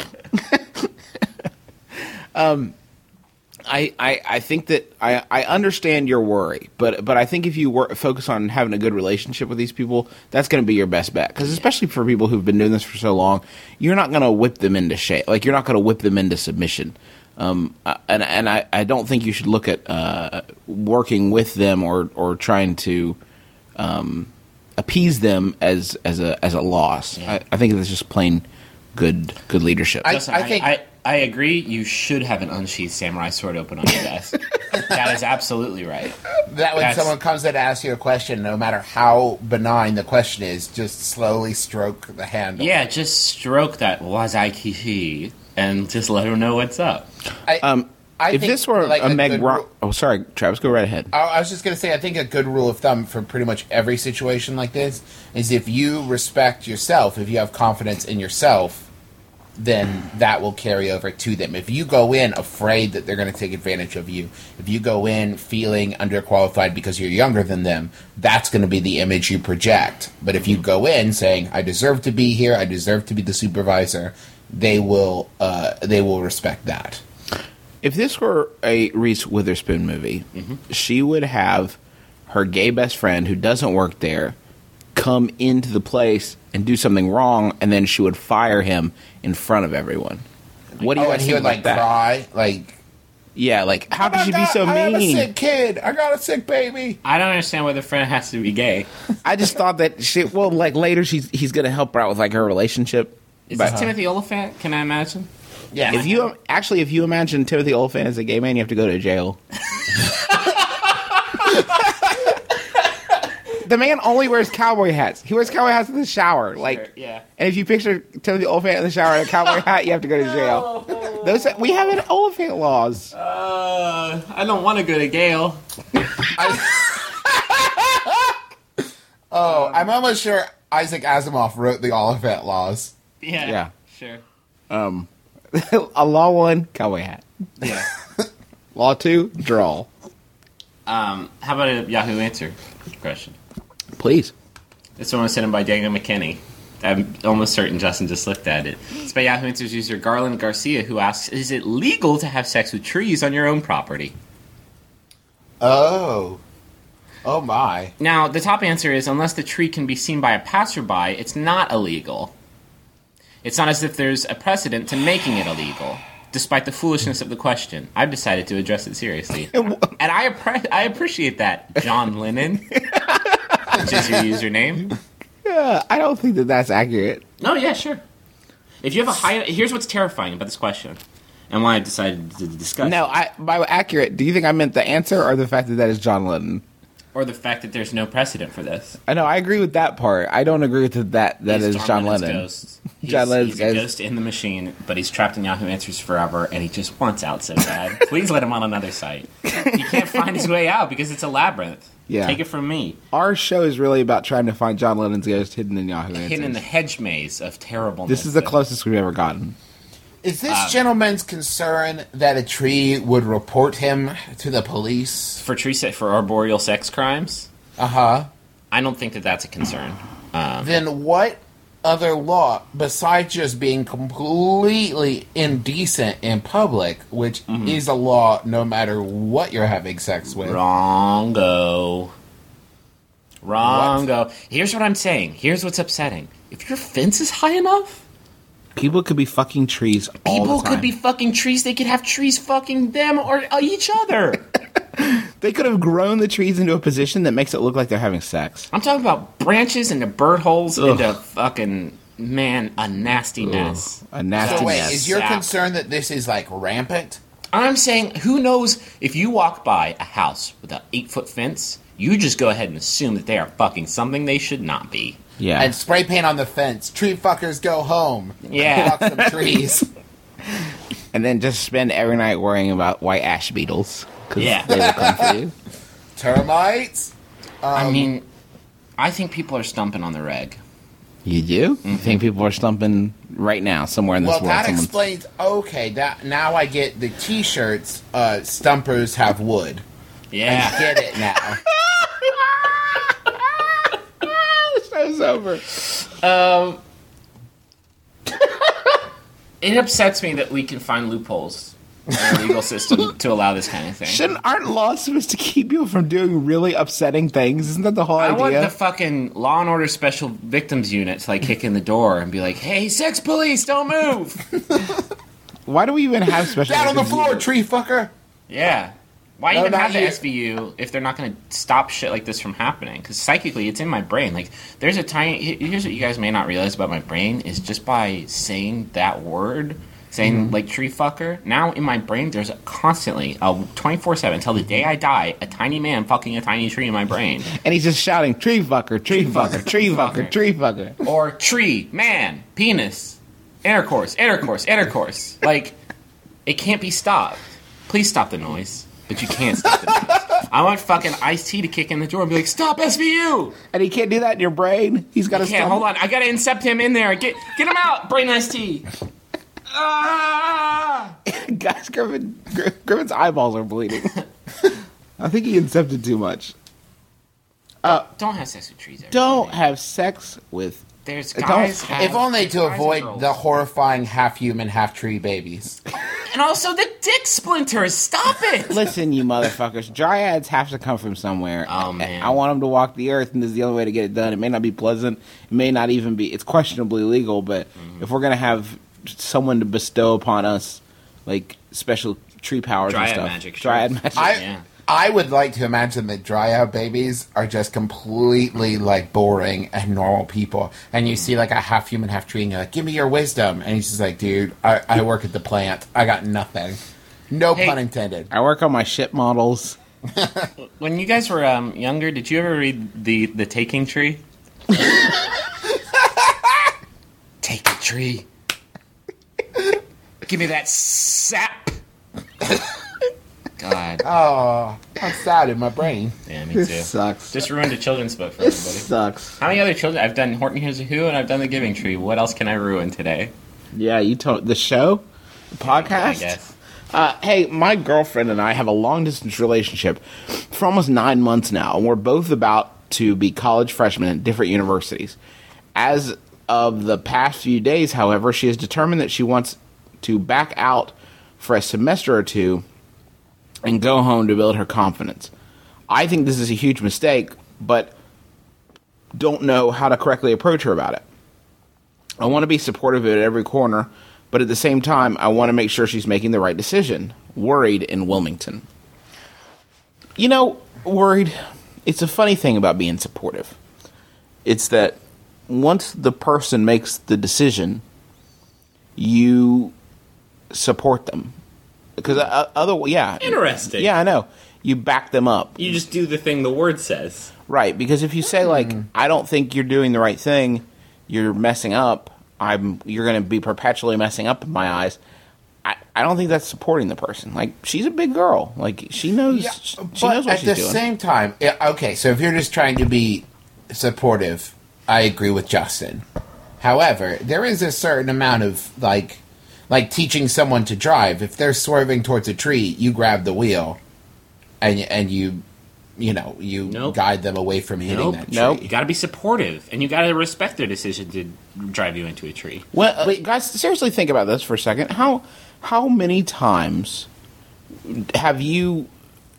C: I think that I understand your worry, but I think if you focus on having a good relationship with these people, that's going to be your best bet. Because especially for people who've been doing this for so long, you're not going to whip them into shape. Like you're not going to whip them into submission. And I don't think you should look at working with them or trying to appease them as a loss.
E: Yeah.
C: I think it's just plain good leadership.
E: Listen,
D: I think-
E: I agree. You should have an unsheathed samurai sword open on your desk. That is absolutely right.
D: That when
E: That's-
D: someone comes in to ask you a question, no matter how benign the question is, just slowly stroke the handle.
E: Yeah, just stroke that wazai kishi and just let her know what's up.
D: I
C: if
D: think,
C: this were
D: like,
C: a Meg
D: good
C: Ro-
D: ru-
C: oh, sorry, Travis, go right ahead.
D: I was just going to say, I think a good rule of thumb for pretty much every situation like this is if you respect yourself, if you have confidence in yourself, then that will carry over to them. If you go in afraid that they're going to take advantage of you, if you go in feeling underqualified because you're younger than them, that's going to be the image you project. But if you go in saying, I deserve to be here, I deserve to be the supervisor, they will respect that.
C: If this were a Reese Witherspoon movie, she would have her gay best friend who doesn't work there come into the place and do something wrong, and then she would fire him in front of everyone. What do you
D: Oh,
C: guys
D: and he
C: think
D: would
C: about
D: like
C: that?
D: cry, like,
C: Yeah, like how could she be so
D: I have a
C: mean?
D: sick kid. I got a sick baby.
E: I don't understand why the friend has to be gay.
C: I just thought that like later he's gonna help her out with like her relationship.
E: Is
C: But
E: this Timothy Oliphant? Can I imagine?
D: Yeah.
C: if you imagine Timothy Olyphant as a gay man, you have to go to jail. The man only wears cowboy hats. He wears cowboy hats in the shower. Like,
E: Yeah.
C: and if you picture Timothy Olyphant in the shower in a cowboy hat, you have to go to jail. We have an Olyphant laws.
E: I don't want to go to Gale.
D: Oh, I'm almost sure Isaac Asimov wrote the Oliphant laws.
E: Yeah. Sure.
C: A law 1, cowboy hat.
E: Yeah.
C: Law 2, draw.
E: How about a Yahoo Answer question?
C: Please.
E: This one was sent in by Daniel McKinney. I'm almost certain Justin just looked at it. It's by Yahoo Answers user Garland Garcia, who asks, is it legal to have sex with trees on your own property?
D: Oh my.
E: Now, the top answer is, unless the tree can be seen by a passerby, it's not illegal. It's not as if there's a precedent to making it illegal. Despite the foolishness of the question, I've decided to address it seriously. And I appreciate that, John Lennon, which is your username.
C: I don't think that's accurate.
E: No, yeah, sure. If you have a high... Here's what's terrifying about this question, and why I decided to discuss
C: No,
E: it.
C: by accurate, do you think I meant the answer or the fact that is John Lennon?
E: Or the fact that there's no precedent for this.
C: I know, I agree with that part. I don't agree with that
E: He's
C: is John
E: Lennon's
C: Lennon.
E: Ghost.
C: John Lennon's
E: he's a
C: ghost.
E: ghost in the machine, but he's trapped in Yahoo Answers forever, and he just wants out so bad. Please let him on another site. He can't find his way out because it's a labyrinth.
C: Yeah.
E: Take it from me.
C: Our show is really about trying to find John Lennon's ghost hidden in Yahoo Answers.
E: Hidden in the hedge maze of terribleness.
C: This is the closest we've ever gotten.
D: Is this gentleman's concern that a tree would report him to the police?
E: For arboreal sex crimes.
D: Uh-huh.
E: I don't think that that's a concern.
D: Then what other law, besides just being completely indecent in public, which is a law no matter what you're having sex with?
E: Wrongo. Here's what I'm saying. Here's what's upsetting. If your fence is high enough,
C: People could be fucking trees all
E: people
C: the time.
E: could be fucking trees. They could have trees fucking them or each other.
C: They could have grown the trees into a position that makes it look like they're having sex.
E: I'm talking about branches into bird holes into fucking, man, a nasty mess.
C: A nasty
D: So wait,
C: mess.
D: is your
E: Sap.
D: concern that this is like rampant?
E: I'm saying, who knows if you walk by a house with an 8-foot fence, you just go ahead and assume that they are fucking something they should not be.
C: Yeah.
D: And spray paint on the fence. Tree fuckers go home.
E: Yeah.
D: Fuck some trees.
C: And then just spend every night worrying about white ash beetles. 'Cause
E: Yeah.
C: they will come for you.
D: Termites?
E: I mean, I think people are stumping on the reg.
C: You do?
E: Mm-hmm.
C: You think people are stumping right now somewhere in this
D: Well,
C: world?
D: that
C: Someone's-
D: explains. Okay, that now I get the T-shirts. Stumpers have wood. I
E: Yeah.
D: get it now.
C: Show's over.
E: It upsets me that we can find loopholes in our legal system to allow this kind of thing.
C: Aren't laws supposed to keep people from doing really upsetting things? Isn't that the whole
E: I
C: idea?
E: want the fucking Law and Order Special Victims Unit to like kick in the door and be like, "Hey, sex police, don't move."
C: Why do we even have special?
D: Down on the
C: education?
D: floor, tree fucker.
E: Yeah. Why
D: No,
E: even
D: not
E: have the
D: you.
E: SVU if they're not going to stop shit like this from happening? Because psychically, it's in my brain. Like, there's a tiny. Here's what you guys may not realize about my brain is just by saying that word, saying like tree fucker. Now in my brain, there's constantly a 24/7 until the day I die, a tiny man fucking a tiny tree in my brain,
C: And he's just shouting, "Tree fucker, tree fucker, tree fucker, tree fucker."
E: or tree man penis intercourse intercourse intercourse. Like, it can't be stopped. Please stop the noise. But you can't stop the noise. I want fucking Ice-T to kick in the door and be like, "Stop SVU!"
C: And he can't do that in your brain. He's got to
E: Can't,
C: stop.
E: hold on. I gotta incept him in there. Get him out, Brain Ice-T. Ah!
C: Guys, Griffin's eyeballs are bleeding. I think he incepted too much.
E: Don't have sex with trees. Everybody.
C: Don't have sex with.
E: There's
C: don't
E: guys.
C: have-
D: If only to
E: guys and
D: avoid
E: girls.
D: the horrifying half-human, half-tree babies.
E: And also the dick splinters. Stop it.
C: Listen, you motherfuckers. Dryads have to come from somewhere.
E: Oh, man.
C: I want them to walk the earth, and this is the only way to get it done. It may not be pleasant. It may not even be. It's questionably legal, but if we're gonna have someone to bestow upon us, like special tree powers
E: Dryad
C: and stuff,
E: magic, sure.
C: Dryad magic.
E: Yeah.
D: I would like to imagine that dryad babies are just completely like boring and normal people, and you see like a half human, half tree, and you're like, "Give me your wisdom," and he's just like, "Dude, I work at the plant. I got nothing." No
E: Hey.
D: pun intended.
C: I work on my ship models.
E: When you guys were younger, did you ever read the Taking Tree? Take a tree. Give me that sap. God.
D: Oh, I'm sad in my brain.
E: Yeah, me too.
C: This sucks.
E: Just ruined a children's book for
C: This
E: everybody.
C: sucks.
E: How many other children? I've done Horton Hears a Who, and I've done The Giving Tree. What else can I ruin today?
C: Yeah, you told the show, the podcast.
E: I guess.
C: Hey, my girlfriend and I have a long distance relationship for almost 9 months now, and we're both about to be college freshmen at different universities. As of the past few days, however, she has determined that she wants to back out for a semester or two and go home to build her confidence. I think this is a huge mistake, but don't know how to correctly approach her about it. I want to be supportive of it at every corner, but at the same time, I want to make sure she's making the right decision. Worried in Wilmington. You know, worried, it's a funny thing about being supportive. It's that once the person makes the decision, you support them. Because
E: Interesting.
C: Yeah, I know. You back them up.
E: You just do the thing the word says.
C: Right, because if you say like, I don't think you're doing the right thing, you're messing up, you're going to be perpetually messing up in my eyes. I don't think that's supporting the person. Like, she's a big girl. Like, she knows. she knows
D: But
C: what
D: at
C: she's
D: the
C: doing.
D: same time, okay, so if you're just trying to be supportive, I agree with Justin. However, there is a certain amount of like teaching someone to drive. If they're swerving towards a tree, you grab the wheel, and you
E: Nope.
D: guide them away from hitting that tree.
C: Nope.
E: You got to be supportive, and you got to respect their decision to drive you into a tree.
C: Well, guys, seriously, think about this for a second. How many times have you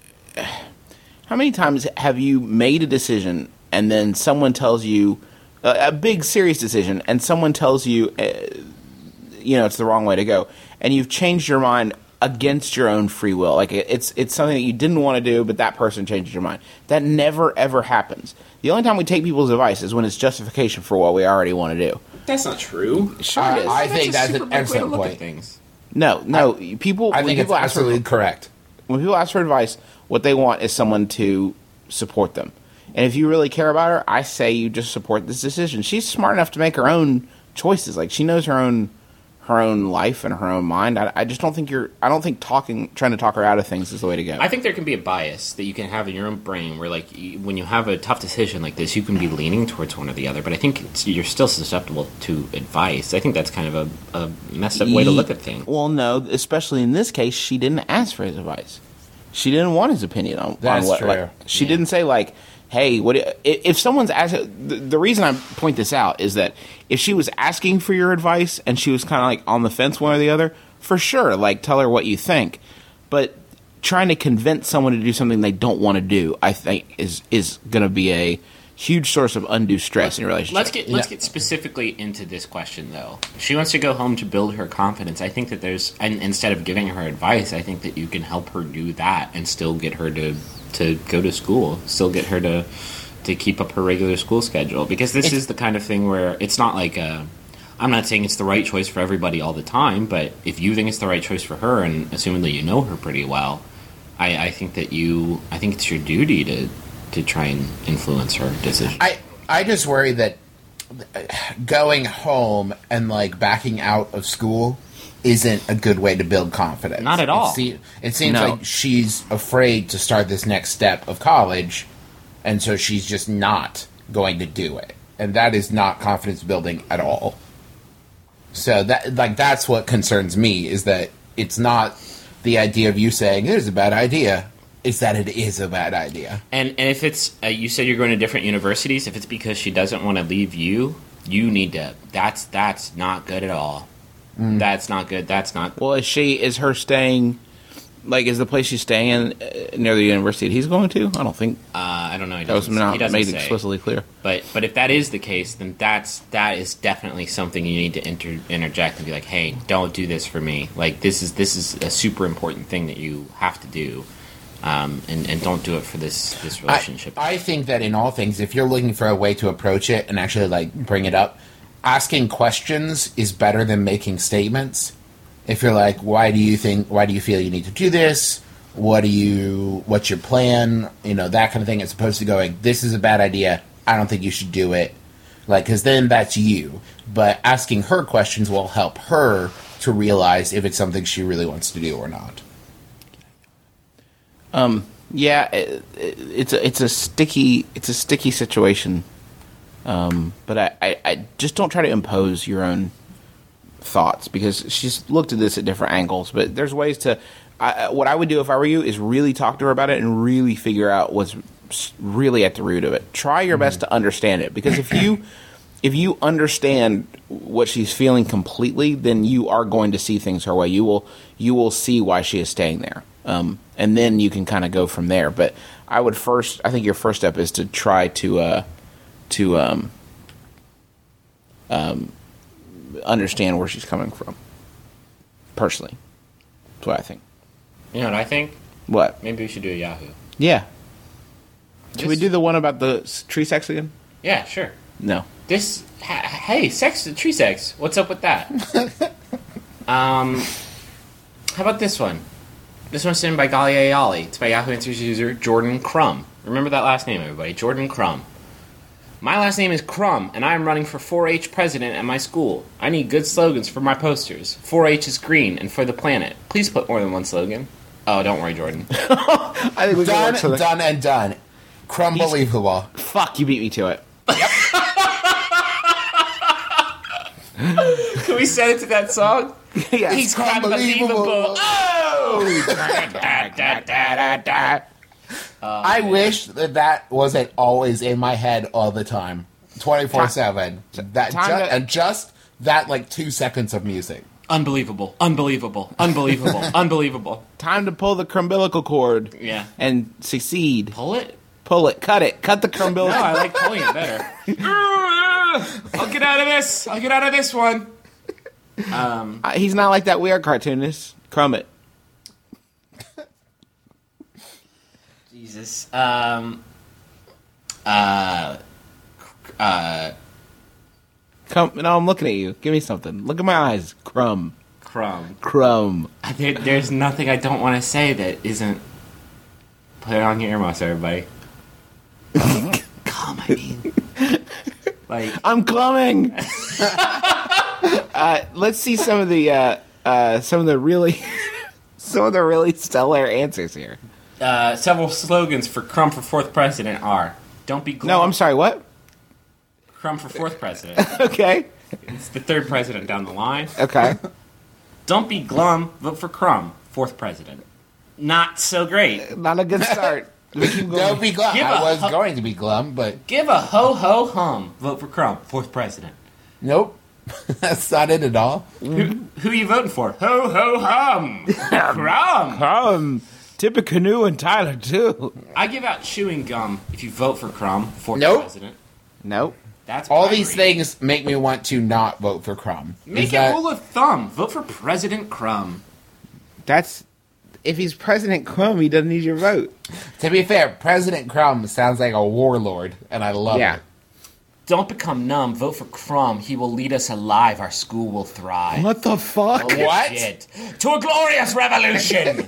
C: made a decision and then someone tells you a big serious decision, and someone tells you, it's the wrong way to go, and you've changed your mind against your own free will? Like it's something that you didn't want to do, but that person changed your mind. That never ever happens. The only time we take people's advice is when it's justification for what we already want to do.
E: That's not true.
C: Sure it is.
D: I think that's
E: super
D: an
E: big way to
D: excellent
E: look at
D: point.
E: things.
C: No, people.
D: I
C: when
D: think it's
C: people ask for-
D: absolutely correct.
C: when people ask for advice, what they want is someone to support them. And if you really care about her, I say you just support this decision. She's smart enough to make her own choices. Like, she knows her own life and her own mind. I just don't think trying to talk her out of things is the way to go.
E: I think there can be a bias that you can have in your own brain where, like, when you have a tough decision like this, you can be leaning towards one or the other. But I think you're still susceptible to advice. I think that's kind of a messed up way to look at things.
C: Well, no, especially in this case, she didn't ask for his advice. She didn't want his opinion on
D: That's
C: what.
D: true.
C: Like, she didn't say like, "Hey, if someone's asking?" The reason I point this out is that if she was asking for your advice and she was kind of like on the fence one or the other, for sure, like, tell her what you think. But trying to convince someone to do something they don't want to do, I think, is going to be a huge source of undue stress in your relationship.
E: Let's get specifically into this question though. She wants to go home to build her confidence. I think that and instead of giving her advice, I think that you can help her do that and still get her to go to school, still get her to keep up her regular school schedule, because this is the kind of thing where it's not like I'm not saying it's the right choice for everybody all the time, but if you think it's the right choice for her, and assumingly you know her pretty well, I think it's your duty to try and influence her decision.
D: I just worry that going home and like backing out of school isn't a good way to build confidence.
E: Not at all.
D: It seems like she's afraid to start this next step of college, and so she's just not going to do it. And that is not confidence building at all. So that's what concerns me, is that it's not the idea of you saying it is a bad idea. It's that it is a bad idea.
E: And if it's you said you're going to different universities, if it's because she doesn't want to leave you need to. That's not good at all. That's not good. That's not.
C: Well, is her staying? Like, is the place she's staying in near the university he's going to? I don't think.
E: I don't know.
C: That was not made explicitly clear.
E: But if that is the case, then that is definitely something you need to interject and be like, hey, don't do this for me. Like, this is a super important thing that you have to do. And don't do it for this relationship.
D: I think that in all things, if you're looking for a way to approach it and actually like bring it up, asking questions is better than making statements. If you're like, why do you feel you need to do this? What's your plan? That kind of thing, as opposed to going, this is a bad idea, I don't think you should do it. Like, because then that's you. But asking her questions will help her to realize if it's something she really wants to do or not.
C: Yeah, it's a sticky situation. But I just don't try to impose your own thoughts, because she's looked at this at different angles. But there's ways to. What I would do if I were you is really talk to her about it and really figure out what's really at the root of it. Try your best to understand it, because if you understand what she's feeling completely, then you are going to see things her way. You will see why she is staying there. And then you can kind of go from there. But I think your first step is to try to understand where she's coming from. Personally, that's what I think.
E: You know what I think?
C: What?
E: Maybe we should do a Yahoo.
C: Yeah. Should we do the one about the tree sex again?
E: Yeah, sure.
C: No.
E: Hey, tree sex. What's up with that? How about this one? This one's sent in by Gali Ayali. It's by Yahoo Answers user Jordan Crum. Remember that last name, everybody. Jordan Crum. My last name is Crum, and I am running for 4-H president at my school. I need good slogans for my posters. 4-H is green and for the planet. Please put more than one slogan. Oh, don't worry, Jordan.
C: I think we
D: Done and done. Crumbelievable.
C: Fuck, you beat me to it.
E: Can we set it to that song?
C: Yeah.
E: He's unbelievable.
D: I wish that wasn't always in my head all the time, 24/7. Just that like 2 seconds of music.
E: Unbelievable. Unbelievable. Unbelievable. Unbelievable.
C: Time to pull the crumbilical cord.
E: Yeah.
C: And succeed.
E: Pull it?
C: Pull it. Cut it. Cut the crumbilical.
E: No, I like pulling it better. I'll get out of this. I'll get out of this one.
C: He's not like that. We are cartoonists. Crumb it.
E: Jesus.
C: Come. No, I'm looking at you. Give me something. Look at my eyes. Crumb.
E: Crumb. There's nothing I don't want to say that isn't. Put it on your earmuffs, everybody. Come, I mean. Like,
C: I'm coming. Let's see some of the really stellar answers here.
E: Several slogans for Crumb for 4th president are: "Don't be glum."
C: No, I'm sorry. What?
E: Crumb for 4th president.
C: Okay.
E: It's the 3rd president down the line.
C: Okay.
E: Don't be glum. Vote for Crumb, 4th president. Not so great.
C: Not a good start.
D: Don't be glum.
E: Give
D: I was
E: a-
D: going to be glum, but
E: Give a ho ho hum. Vote for Crumb, 4th president.
D: nope. That's not it at all.
E: Who you voting for? Ho ho hum. Crumb.
C: Tippecanoe and Tyler, too.
E: I give out chewing gum if you vote for Crumb for
D: Nope.
E: president.
C: Nope.
E: That's
D: All
E: bribery.
D: these things make me want to not vote for Crumb.
E: Make it rule of thumb. Vote for President Crumb.
C: That's... If he's President Crumb, he doesn't need your vote.
D: To be fair, President Crumb sounds like a warlord, and I love
C: Yeah.
D: it.
E: Don't become numb. Vote for Crumb. He will lead us alive. Our school will thrive.
C: What the fuck?
E: Holy
D: What?
E: shit. To a glorious revolution.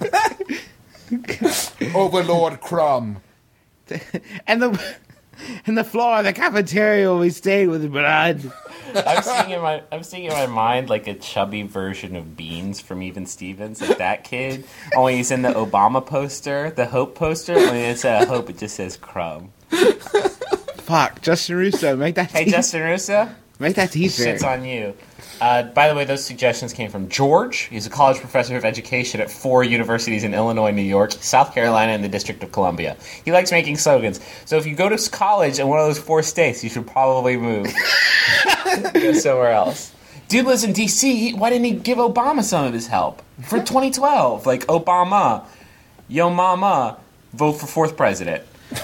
D: Overlord Crumb.
C: And the floor of the cafeteria will be stained with blood.
E: I'm seeing in my mind like a chubby version of Beans from Even Stevens, like that kid. Only he's in the Obama poster, the Hope poster. Only instead of Hope, it just says Crumb.
C: Fuck, Justin Russo, make that
E: Hey, Justin Russo,
C: make that t-shirt.
E: shit's on you. By the way, those suggestions came from George. He's a college professor of education at 4 universities in Illinois, New York, South Carolina, and the District of Columbia. He likes making slogans. So if you go to college in one of those 4 states, you should probably move. Go somewhere else. Dude lives in D.C. Why didn't he give Obama some of his help? For 2012. Like, Obama, yo mama, vote for 4th president.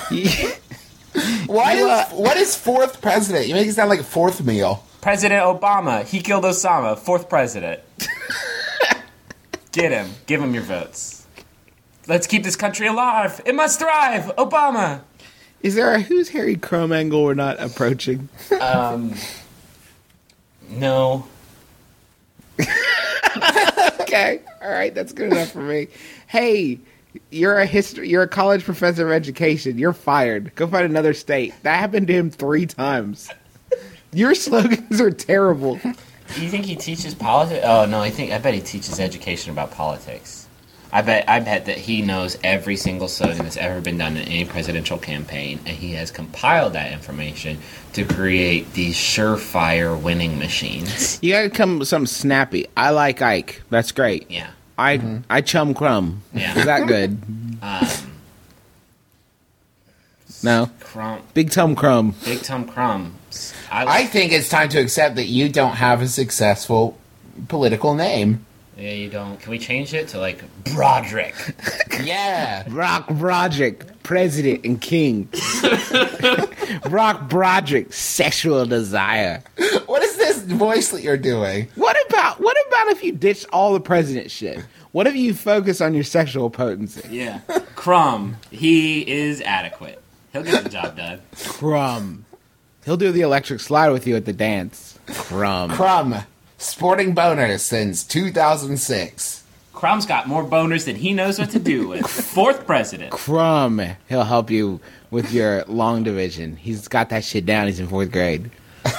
D: What is fourth president? You make it sound like a fourth meal.
E: President Obama, he killed Osama, 4th president. Get him. Give him your votes. Let's keep this country alive. It must thrive. Obama.
C: Is there a Who's Harry Crumb angle we're not approaching?
E: No.
C: Okay, all right, that's good enough for me. Hey, you're a college professor of education. You're fired. Go find another state. That happened to him 3 times. Your slogans are terrible.
E: Do you think he teaches politics? Oh no, I bet he teaches education about politics. I bet that he knows every single slogan that's ever been done in any presidential campaign, and he has compiled that information to create these surefire winning machines.
C: You gotta come with something snappy. I like Ike. That's great.
E: Yeah.
C: I chum Crumb.
E: Yeah.
C: Is that good? No.
E: Crumb,
C: Big Tom Crumb.
E: Big Tom Crumbs.
D: I think it's time to accept that you don't have a successful political name.
E: Yeah, you don't. Can we change it to like Broderick?
D: Yeah.
C: Brock Broderick, president and king. Brock Broderick, sexual desire.
D: What is this voice that you're doing?
C: What about if you ditch all the president shit? What if you focus on your sexual potency?
E: Yeah. Crumb. He is adequate. He'll get the job done.
C: Crumb. He'll do the electric slide with you at the dance. Crumb.
D: Crumb. Sporting boners since 2006.
E: Crumb's got more boners than he knows what to do with. 4th president.
C: Crumb. He'll help you with your long division. He's got that shit down. He's in 4th grade.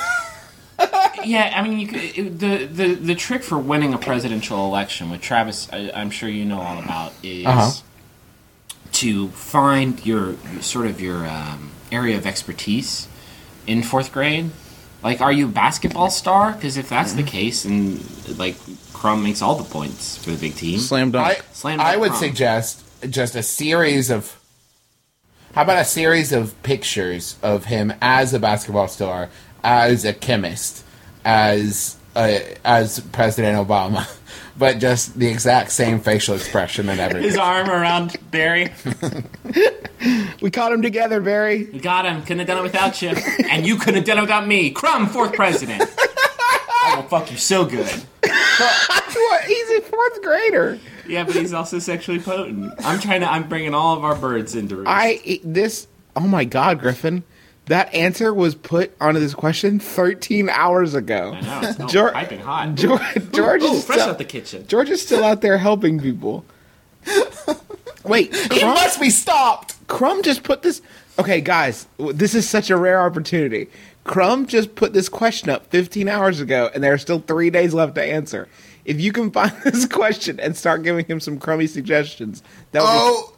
E: Yeah, I mean, the trick for winning a presidential election, which Travis, I'm sure you know all about, is to find your area of expertise in 4th grade. Like, are you a basketball star? Because if that's the case, then like Crumb makes all the points for the big team.
C: Slam dunk.
E: Slam dunk
D: I would
E: Crumb.
D: suggest just a series of... How about a series of pictures of him as a basketball star, as a chemist, as President Obama, but just the exact same facial expression and everything.
E: His arm around Barry.
C: We caught him together, Barry.
E: We got him. Couldn't have done it without you. And you couldn't have done it without me. Crumb, 4th president. I will fuck you so good.
C: What? He's a 4th grader.
E: Yeah, but he's also sexually potent. I'm bringing all of our birds into roost.
C: Oh my God, Griffin. That answer was put onto this question 13 hours ago.
E: I know, it's piping hot.
C: George
E: Ooh,
C: is
E: fresh
C: still,
E: out the kitchen.
C: George is still out there helping people. Wait,
D: He must be stopped!
C: Crumb just put this... Okay, guys, this is such a rare opportunity. Crumb just put this question up 15 hours ago, and there are still 3 days left to answer. If you can find this question and start giving him some crummy suggestions, that would
D: Oh!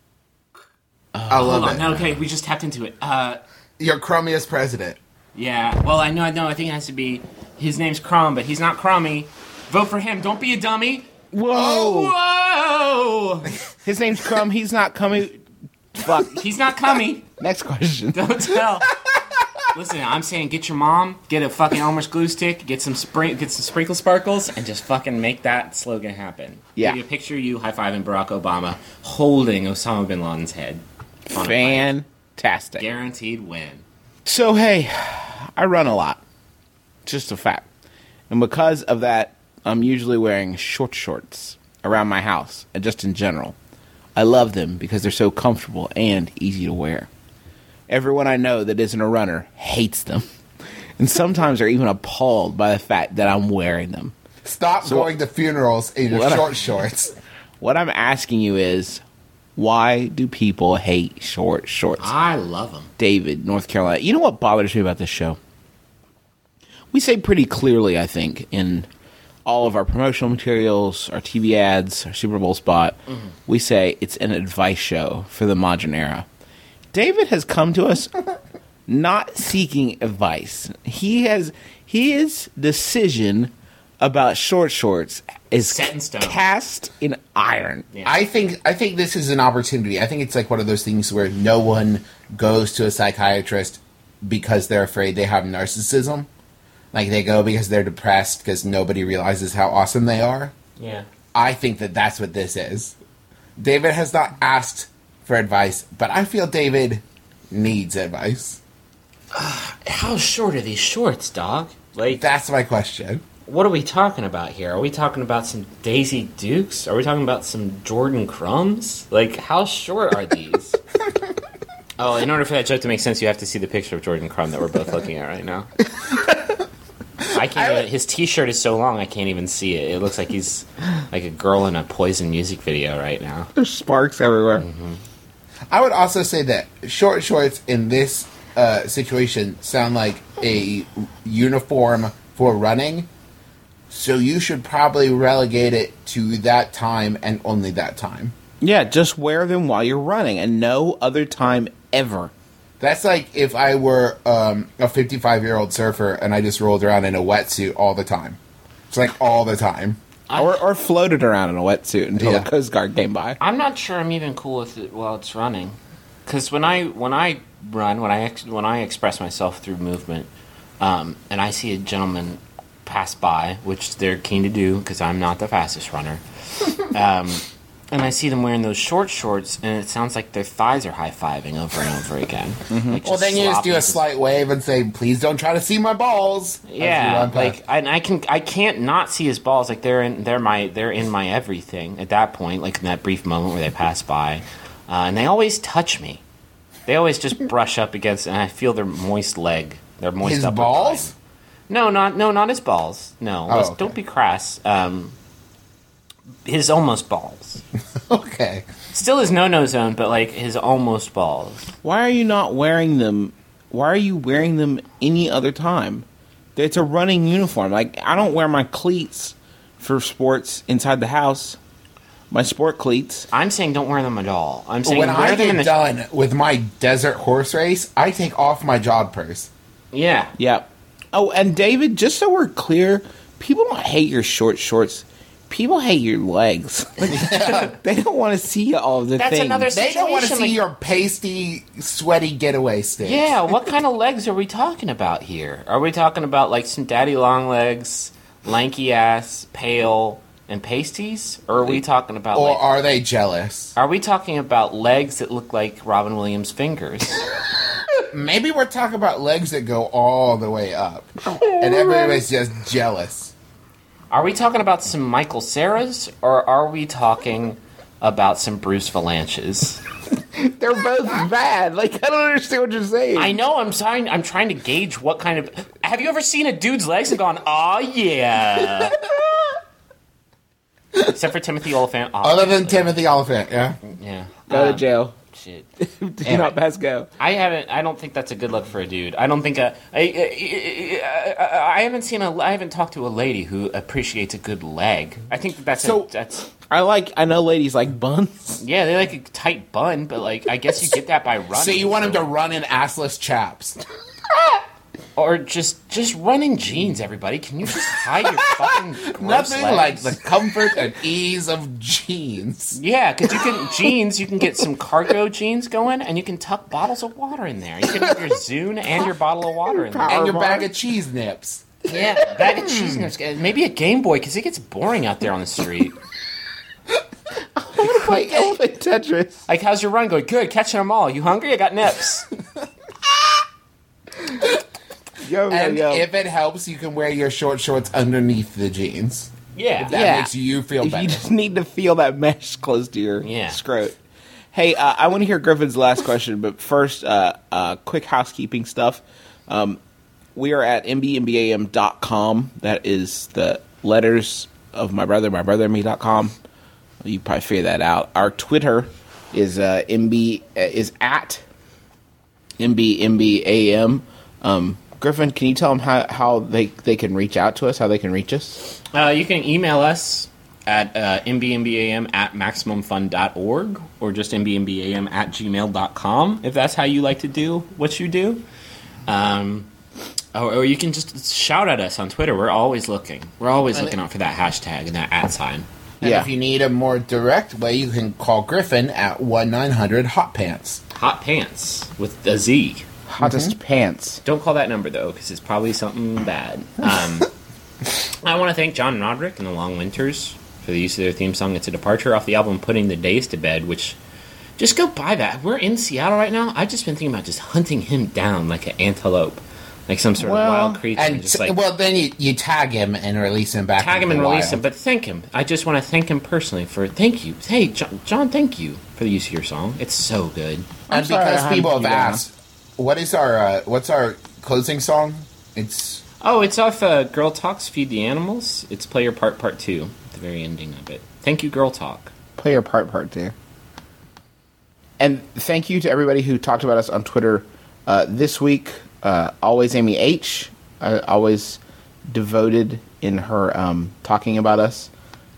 D: I love
E: Hold on.
D: it.
E: Okay, we just tapped into it.
D: Your crummiest president.
E: Yeah. Well, I know. I think it has to be... His name's Crumb, but he's not crummy. Vote for him. Don't be a dummy.
C: Whoa!
E: Whoa!
C: His name's Crumb. He's not coming. Fuck.
E: He's not cummy.
C: Next question.
E: Don't tell. Listen, I'm saying get your mom, get a fucking Elmer's glue stick, get some sprinkle sparkles, and just fucking make that slogan happen.
C: Yeah.
E: Give you a picture of you high-fiving Barack Obama holding Osama bin Laden's head. on a bike.
C: Fantastic.
E: Guaranteed win.
C: So, hey, I run a lot. Just a fact. And because of that, I'm usually wearing short shorts around my house and just in general. I love them because they're so comfortable and easy to wear. Everyone I know that isn't a runner hates them. And sometimes they're even appalled by the fact that I'm wearing them.
D: Stop going to funerals in your
C: What-
D: short shorts.
C: What I'm asking you is, why do people hate short shorts?
E: I love them.
C: David, North Carolina. You know what bothers me about this show? We say pretty clearly, I think, in all of our promotional materials, our TV ads, our Super Bowl spot, we say it's an advice show for the modern era. David has come to us not seeking advice. His decision about short shorts is
E: Set in stone.
C: cast in iron.
E: Yeah.
D: I think this is an opportunity. I think it's like one of those things where no one goes to a psychiatrist because they're afraid they have narcissism. Like they go because they're depressed because nobody realizes how awesome they are.
E: Yeah.
D: I think that that's what this is. David has not asked for advice, but I feel David needs advice.
E: How short are these shorts, dog? Like,
D: That's my question.
E: what are we talking about here? Are we talking about some Daisy Dukes? Are we talking about some Jordan Crumbs? Like, how short are these? Oh, in order for that joke to make sense, you have to see the picture of Jordan Crumb that we're both looking at right now. I can't even, his t-shirt is so long I can't even see it. It looks like he's like a girl in a Poison music video right now.
C: There's sparks everywhere.
D: I would also say that short shorts in this situation sound like a uniform for running, so you should probably relegate it to that time and only that time.
C: Yeah, just wear them while you're running and no other time ever.
D: That's like if I were a 55-year-old surfer and I just rolled around in a wetsuit all the time. It's like all the time.
C: Or floated around in a wetsuit until
D: Yeah.
C: the Coast Guard came by.
E: I'm not sure I'm even cool with it while it's running, because when I run, when I express myself through movement, and I see a gentleman pass by, which they're keen to do because I'm not the fastest runner, and I see them wearing those short shorts, and it sounds like their thighs are high-fiving over and over again. Like,
D: Well, then you just do a
E: sloppy-
D: slight wave and say, "Please don't try to see my balls." as you
E: Yeah,
D: run past.
E: like I can't not see his balls. Like they're in my everything at that point. Like in that brief moment where they pass by, and they always touch me. They always just brush up against, and I feel their moist leg. Their moist
D: His
E: upper
D: balls?
E: thigh. No, not his balls. No,
D: Oh,
E: let's-
D: okay.
E: don't be crass. His almost balls.
D: Okay.
E: Still his no-no zone, but like his almost balls.
C: Why are you not wearing them? Why are you wearing them any other time? It's a running uniform. Like, I don't wear my cleats for sports inside the house. My sport cleats.
E: I'm saying don't wear them at all. I'm saying
D: When
E: wear
D: I
E: them in
D: get
E: the
D: done with my desert horse race, I take off my jog purse.
E: yeah.
C: Yeah. Oh, and David, just so we're clear, people don't hate your short shorts. People hate your legs. They don't want to see all of the
E: That's
C: things.
E: another
D: They don't want to
E: situation,
D: see
E: like-
D: your pasty, sweaty getaway sticks.
E: Yeah, what kind of legs are we talking about here? Are we talking about like some daddy long legs, lanky ass, pale, and pasties? Or are we talking about
D: Or
E: like,
D: are they jealous?
E: are we talking about legs that look like Robin Williams' fingers?
D: Maybe we're talking about legs that go all the way up. And everybody's just jealous.
E: Are we talking about some Michael Cera's, or are we talking about some Bruce Valanches?
C: They're both bad. Like, I don't understand what you're saying.
E: I know. I'm trying to gauge what kind of. Have you ever seen a dude's legs and gone, "Oh yeah"? Except for Timothy Oliphant.
D: Other than
E: obviously.
D: Timothy Oliphant, yeah.
E: Yeah.
C: Go to jail.
E: Shit.
C: Do not pass go.
E: I don't think that's a good look for a dude. I don't think I haven't talked to a lady who appreciates a good leg. I think that's
D: So-
E: that's
C: I know ladies like buns.
E: yeah, they like a tight bun, but like I guess you get that by running.
D: So you want him to run in assless chaps.
E: Or just running jeans, everybody. Can you just hide your fucking gross
D: Nothing
E: legs?
D: like the comfort and ease of jeans.
E: Yeah, because you can get some cargo jeans going, and you can tuck bottles of water in there. You can have your Zune and your bottle of water in there.
D: And your
C: bar.
D: bag of cheese nips.
E: Yeah, bag of cheese nips. Maybe a Game Boy, because it gets boring out there on the street.
C: I want to play Tetris.
E: Like, how's your run going? Good, catching them all. You hungry? I got nips.
D: And if it helps, you can wear your short shorts underneath the jeans.
E: Yeah.
D: That makes you feel
C: If
D: better.
C: you just need to feel that mesh close to your
E: Yeah.
C: scrot. Hey, I want to hear Griffin's last question, but first, quick housekeeping stuff. We are at mbmbam.com. That is the letters of my brother and me.com. You probably figure that out. Our Twitter is at mbmbam. Griffin, can you tell them how they can reach out to us, how they can reach us?
E: You can email us at mbmbam@maximumfun.org or just mbmbam@gmail.com if that's how you like to do what you do. Or you can just shout at us on Twitter. We're always looking. We're always looking out for that hashtag and that @
D: And
C: Yeah.
D: if you need a more direct way, you can call Griffin at 1-900-HOT-PANTS.
E: Hot Pants with a Z.
C: Hottest pants.
E: Don't call that number, though, because it's probably something bad. I want to thank John Roderick and the Long Winters for the use of their theme song. It's a departure off the album Putting the Days to Bed, which, just go buy that. We're in Seattle right now. I've just been thinking about just hunting him down like an antelope, like some sort of wild creature.
D: And
E: just like
D: then you tag him and release him back.
E: tag him
D: into
E: and
D: the
E: release
D: wild.
E: him, but thank him. I just want to thank him personally for thank you. Hey, John, thank you for the use of your song. It's so good.
D: And
C: sorry
D: because
C: I
D: people
C: hunted
D: have
C: you down.
D: asked, what's our closing song? It's
E: Oh, it's off Girl Talk's Feed the Animals. It's Play Your Part 2, the very ending of it. Thank you, Girl Talk.
C: Play your part two. And thank you to everybody who talked about us on Twitter this week. Always Amy H. Always devoted in her talking about us.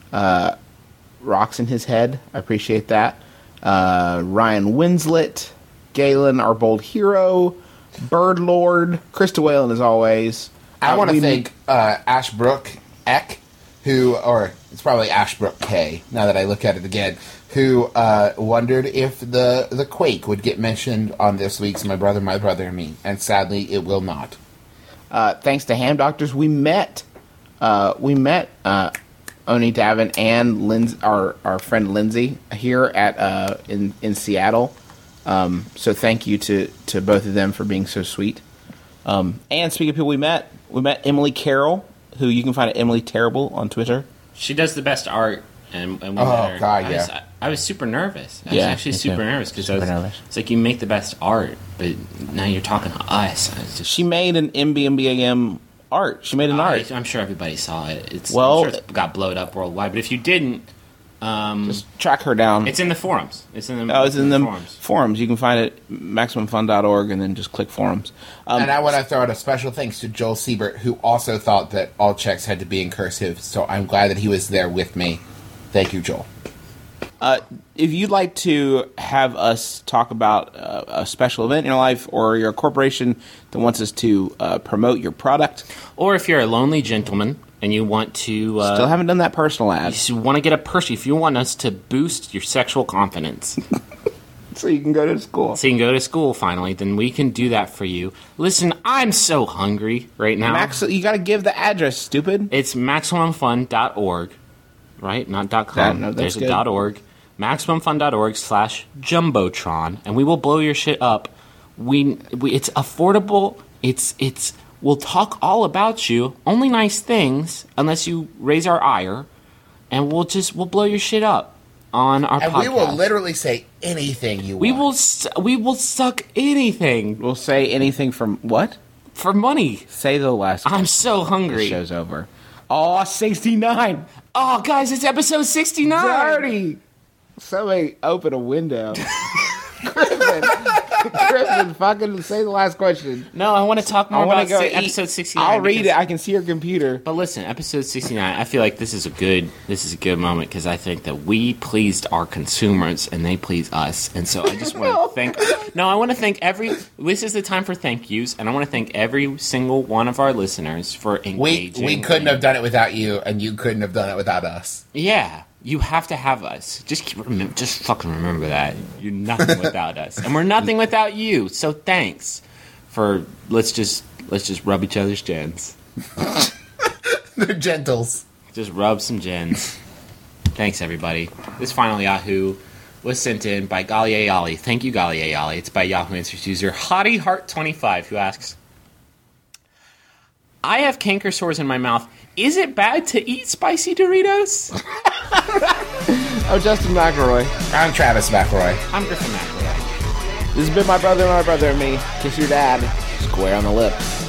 C: Rocks in his head. I appreciate that. Ryan Winslet. Galen, our bold hero. Bird Lord. Krista Whalen, as always.
D: I want to
C: we-
D: thank Ashbrook Eck, or it's probably Ashbrook K, now that I look at it again, who wondered if the Quake would get mentioned on this week's My Brother and Me, and sadly it will not.
C: Thanks to Ham Doctors, we met Oni Davin and our friend Lindsay here at in Seattle. So thank you to both of them for being so sweet. And speaking of people we met Emily Carroll, who you can find at Emily Terrible on Twitter.
E: She does the best art, and we
D: Oh,
E: met her.
D: God, yeah.
E: I was super nervous. I was
C: Yeah,
E: actually
C: me
E: super
C: too.
E: nervous because
C: Super nervous.
E: it's like you make the best art, but now you're talking to us. It's just,
C: She made an MBMBAM art. She made an art.
E: I'm sure everybody saw it.
C: Well-
E: I'm sure it got blowed up worldwide. But if you didn't,
C: Just track her down.
E: it's in the forums. It's in the
C: it's in the
E: forums.
C: forums. You can find it at MaximumFun.org and then just click forums.
D: And I want to throw out a special thanks to Joel Siebert, who also thought that all checks had to be in cursive, so I'm glad that he was there with me. Thank you, Joel.
C: If you'd like to have us talk about a special event in your life, or you're a corporation that wants us to promote your product,
E: Or if you're a lonely gentleman and you want to
C: still haven't done that personal ad,
E: you want to get a person, if you want us to boost your sexual confidence,
C: so you can go to school.
E: so you can go to school finally, then we can do that for you. Listen, I'm so hungry right now.
C: Max, you got to give the address, stupid.
E: It's MaximumFun.org, right? Not .com.
C: No, that's
E: There's
C: good.
E: a .org. MaximumFun.org/Jumbotron, and we will blow your shit up. It's affordable. We'll talk all about you. Only nice things, unless you raise our ire, and we'll blow your shit up on our
D: And
E: podcast.
D: we will literally say anything you want.
E: We will suck anything
C: We'll say anything from what?
E: for money.
C: Say the last.
E: I'm so
C: The
E: hungry.
C: show's over. Oh, 69.
E: Oh, guys, it's episode 69.
C: Dirty. Somebody open a window. Griffin. Griffin, fucking say the last question.
E: No, I want to talk more
C: I wanna
E: about
C: go eat.
E: episode 69.
C: I'll read
E: because-
C: it. I can see your computer.
E: But listen, episode 69, I feel like this is a good moment because I think that we pleased our consumers and they please us. And so I just want to thank I want to thank this is the time for thank yous, and I want to thank every single one of our listeners for engaging.
D: We couldn't have done it without you, and you couldn't have done it without us.
E: Yeah, you have to have us. Just fucking remember that. You're nothing without us, and we're nothing without you. So thanks for let's just rub each other's gens.
D: They're gentles.
E: Just rub some gens. Thanks, everybody. This final Yahoo was sent in by Galia Yali. Thank you, Galia Yali. It's by Yahoo Answers user Hottie Heart 25, who asks, I have canker sores in my mouth. Is it bad to eat spicy Doritos?
C: Oh, Justin McElroy.
D: I'm Travis McElroy.
E: I'm Griffin McElroy.
C: This has been my brother and me. Kiss your dad. Square on the lips.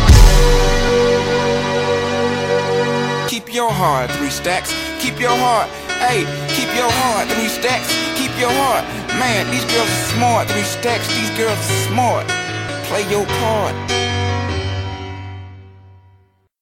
B: Keep your heart, 3 stacks. Keep your heart. Hey, keep your heart, 3 stacks. Keep your heart. Man, these girls are smart, 3 stacks. These girls are smart. Play your part.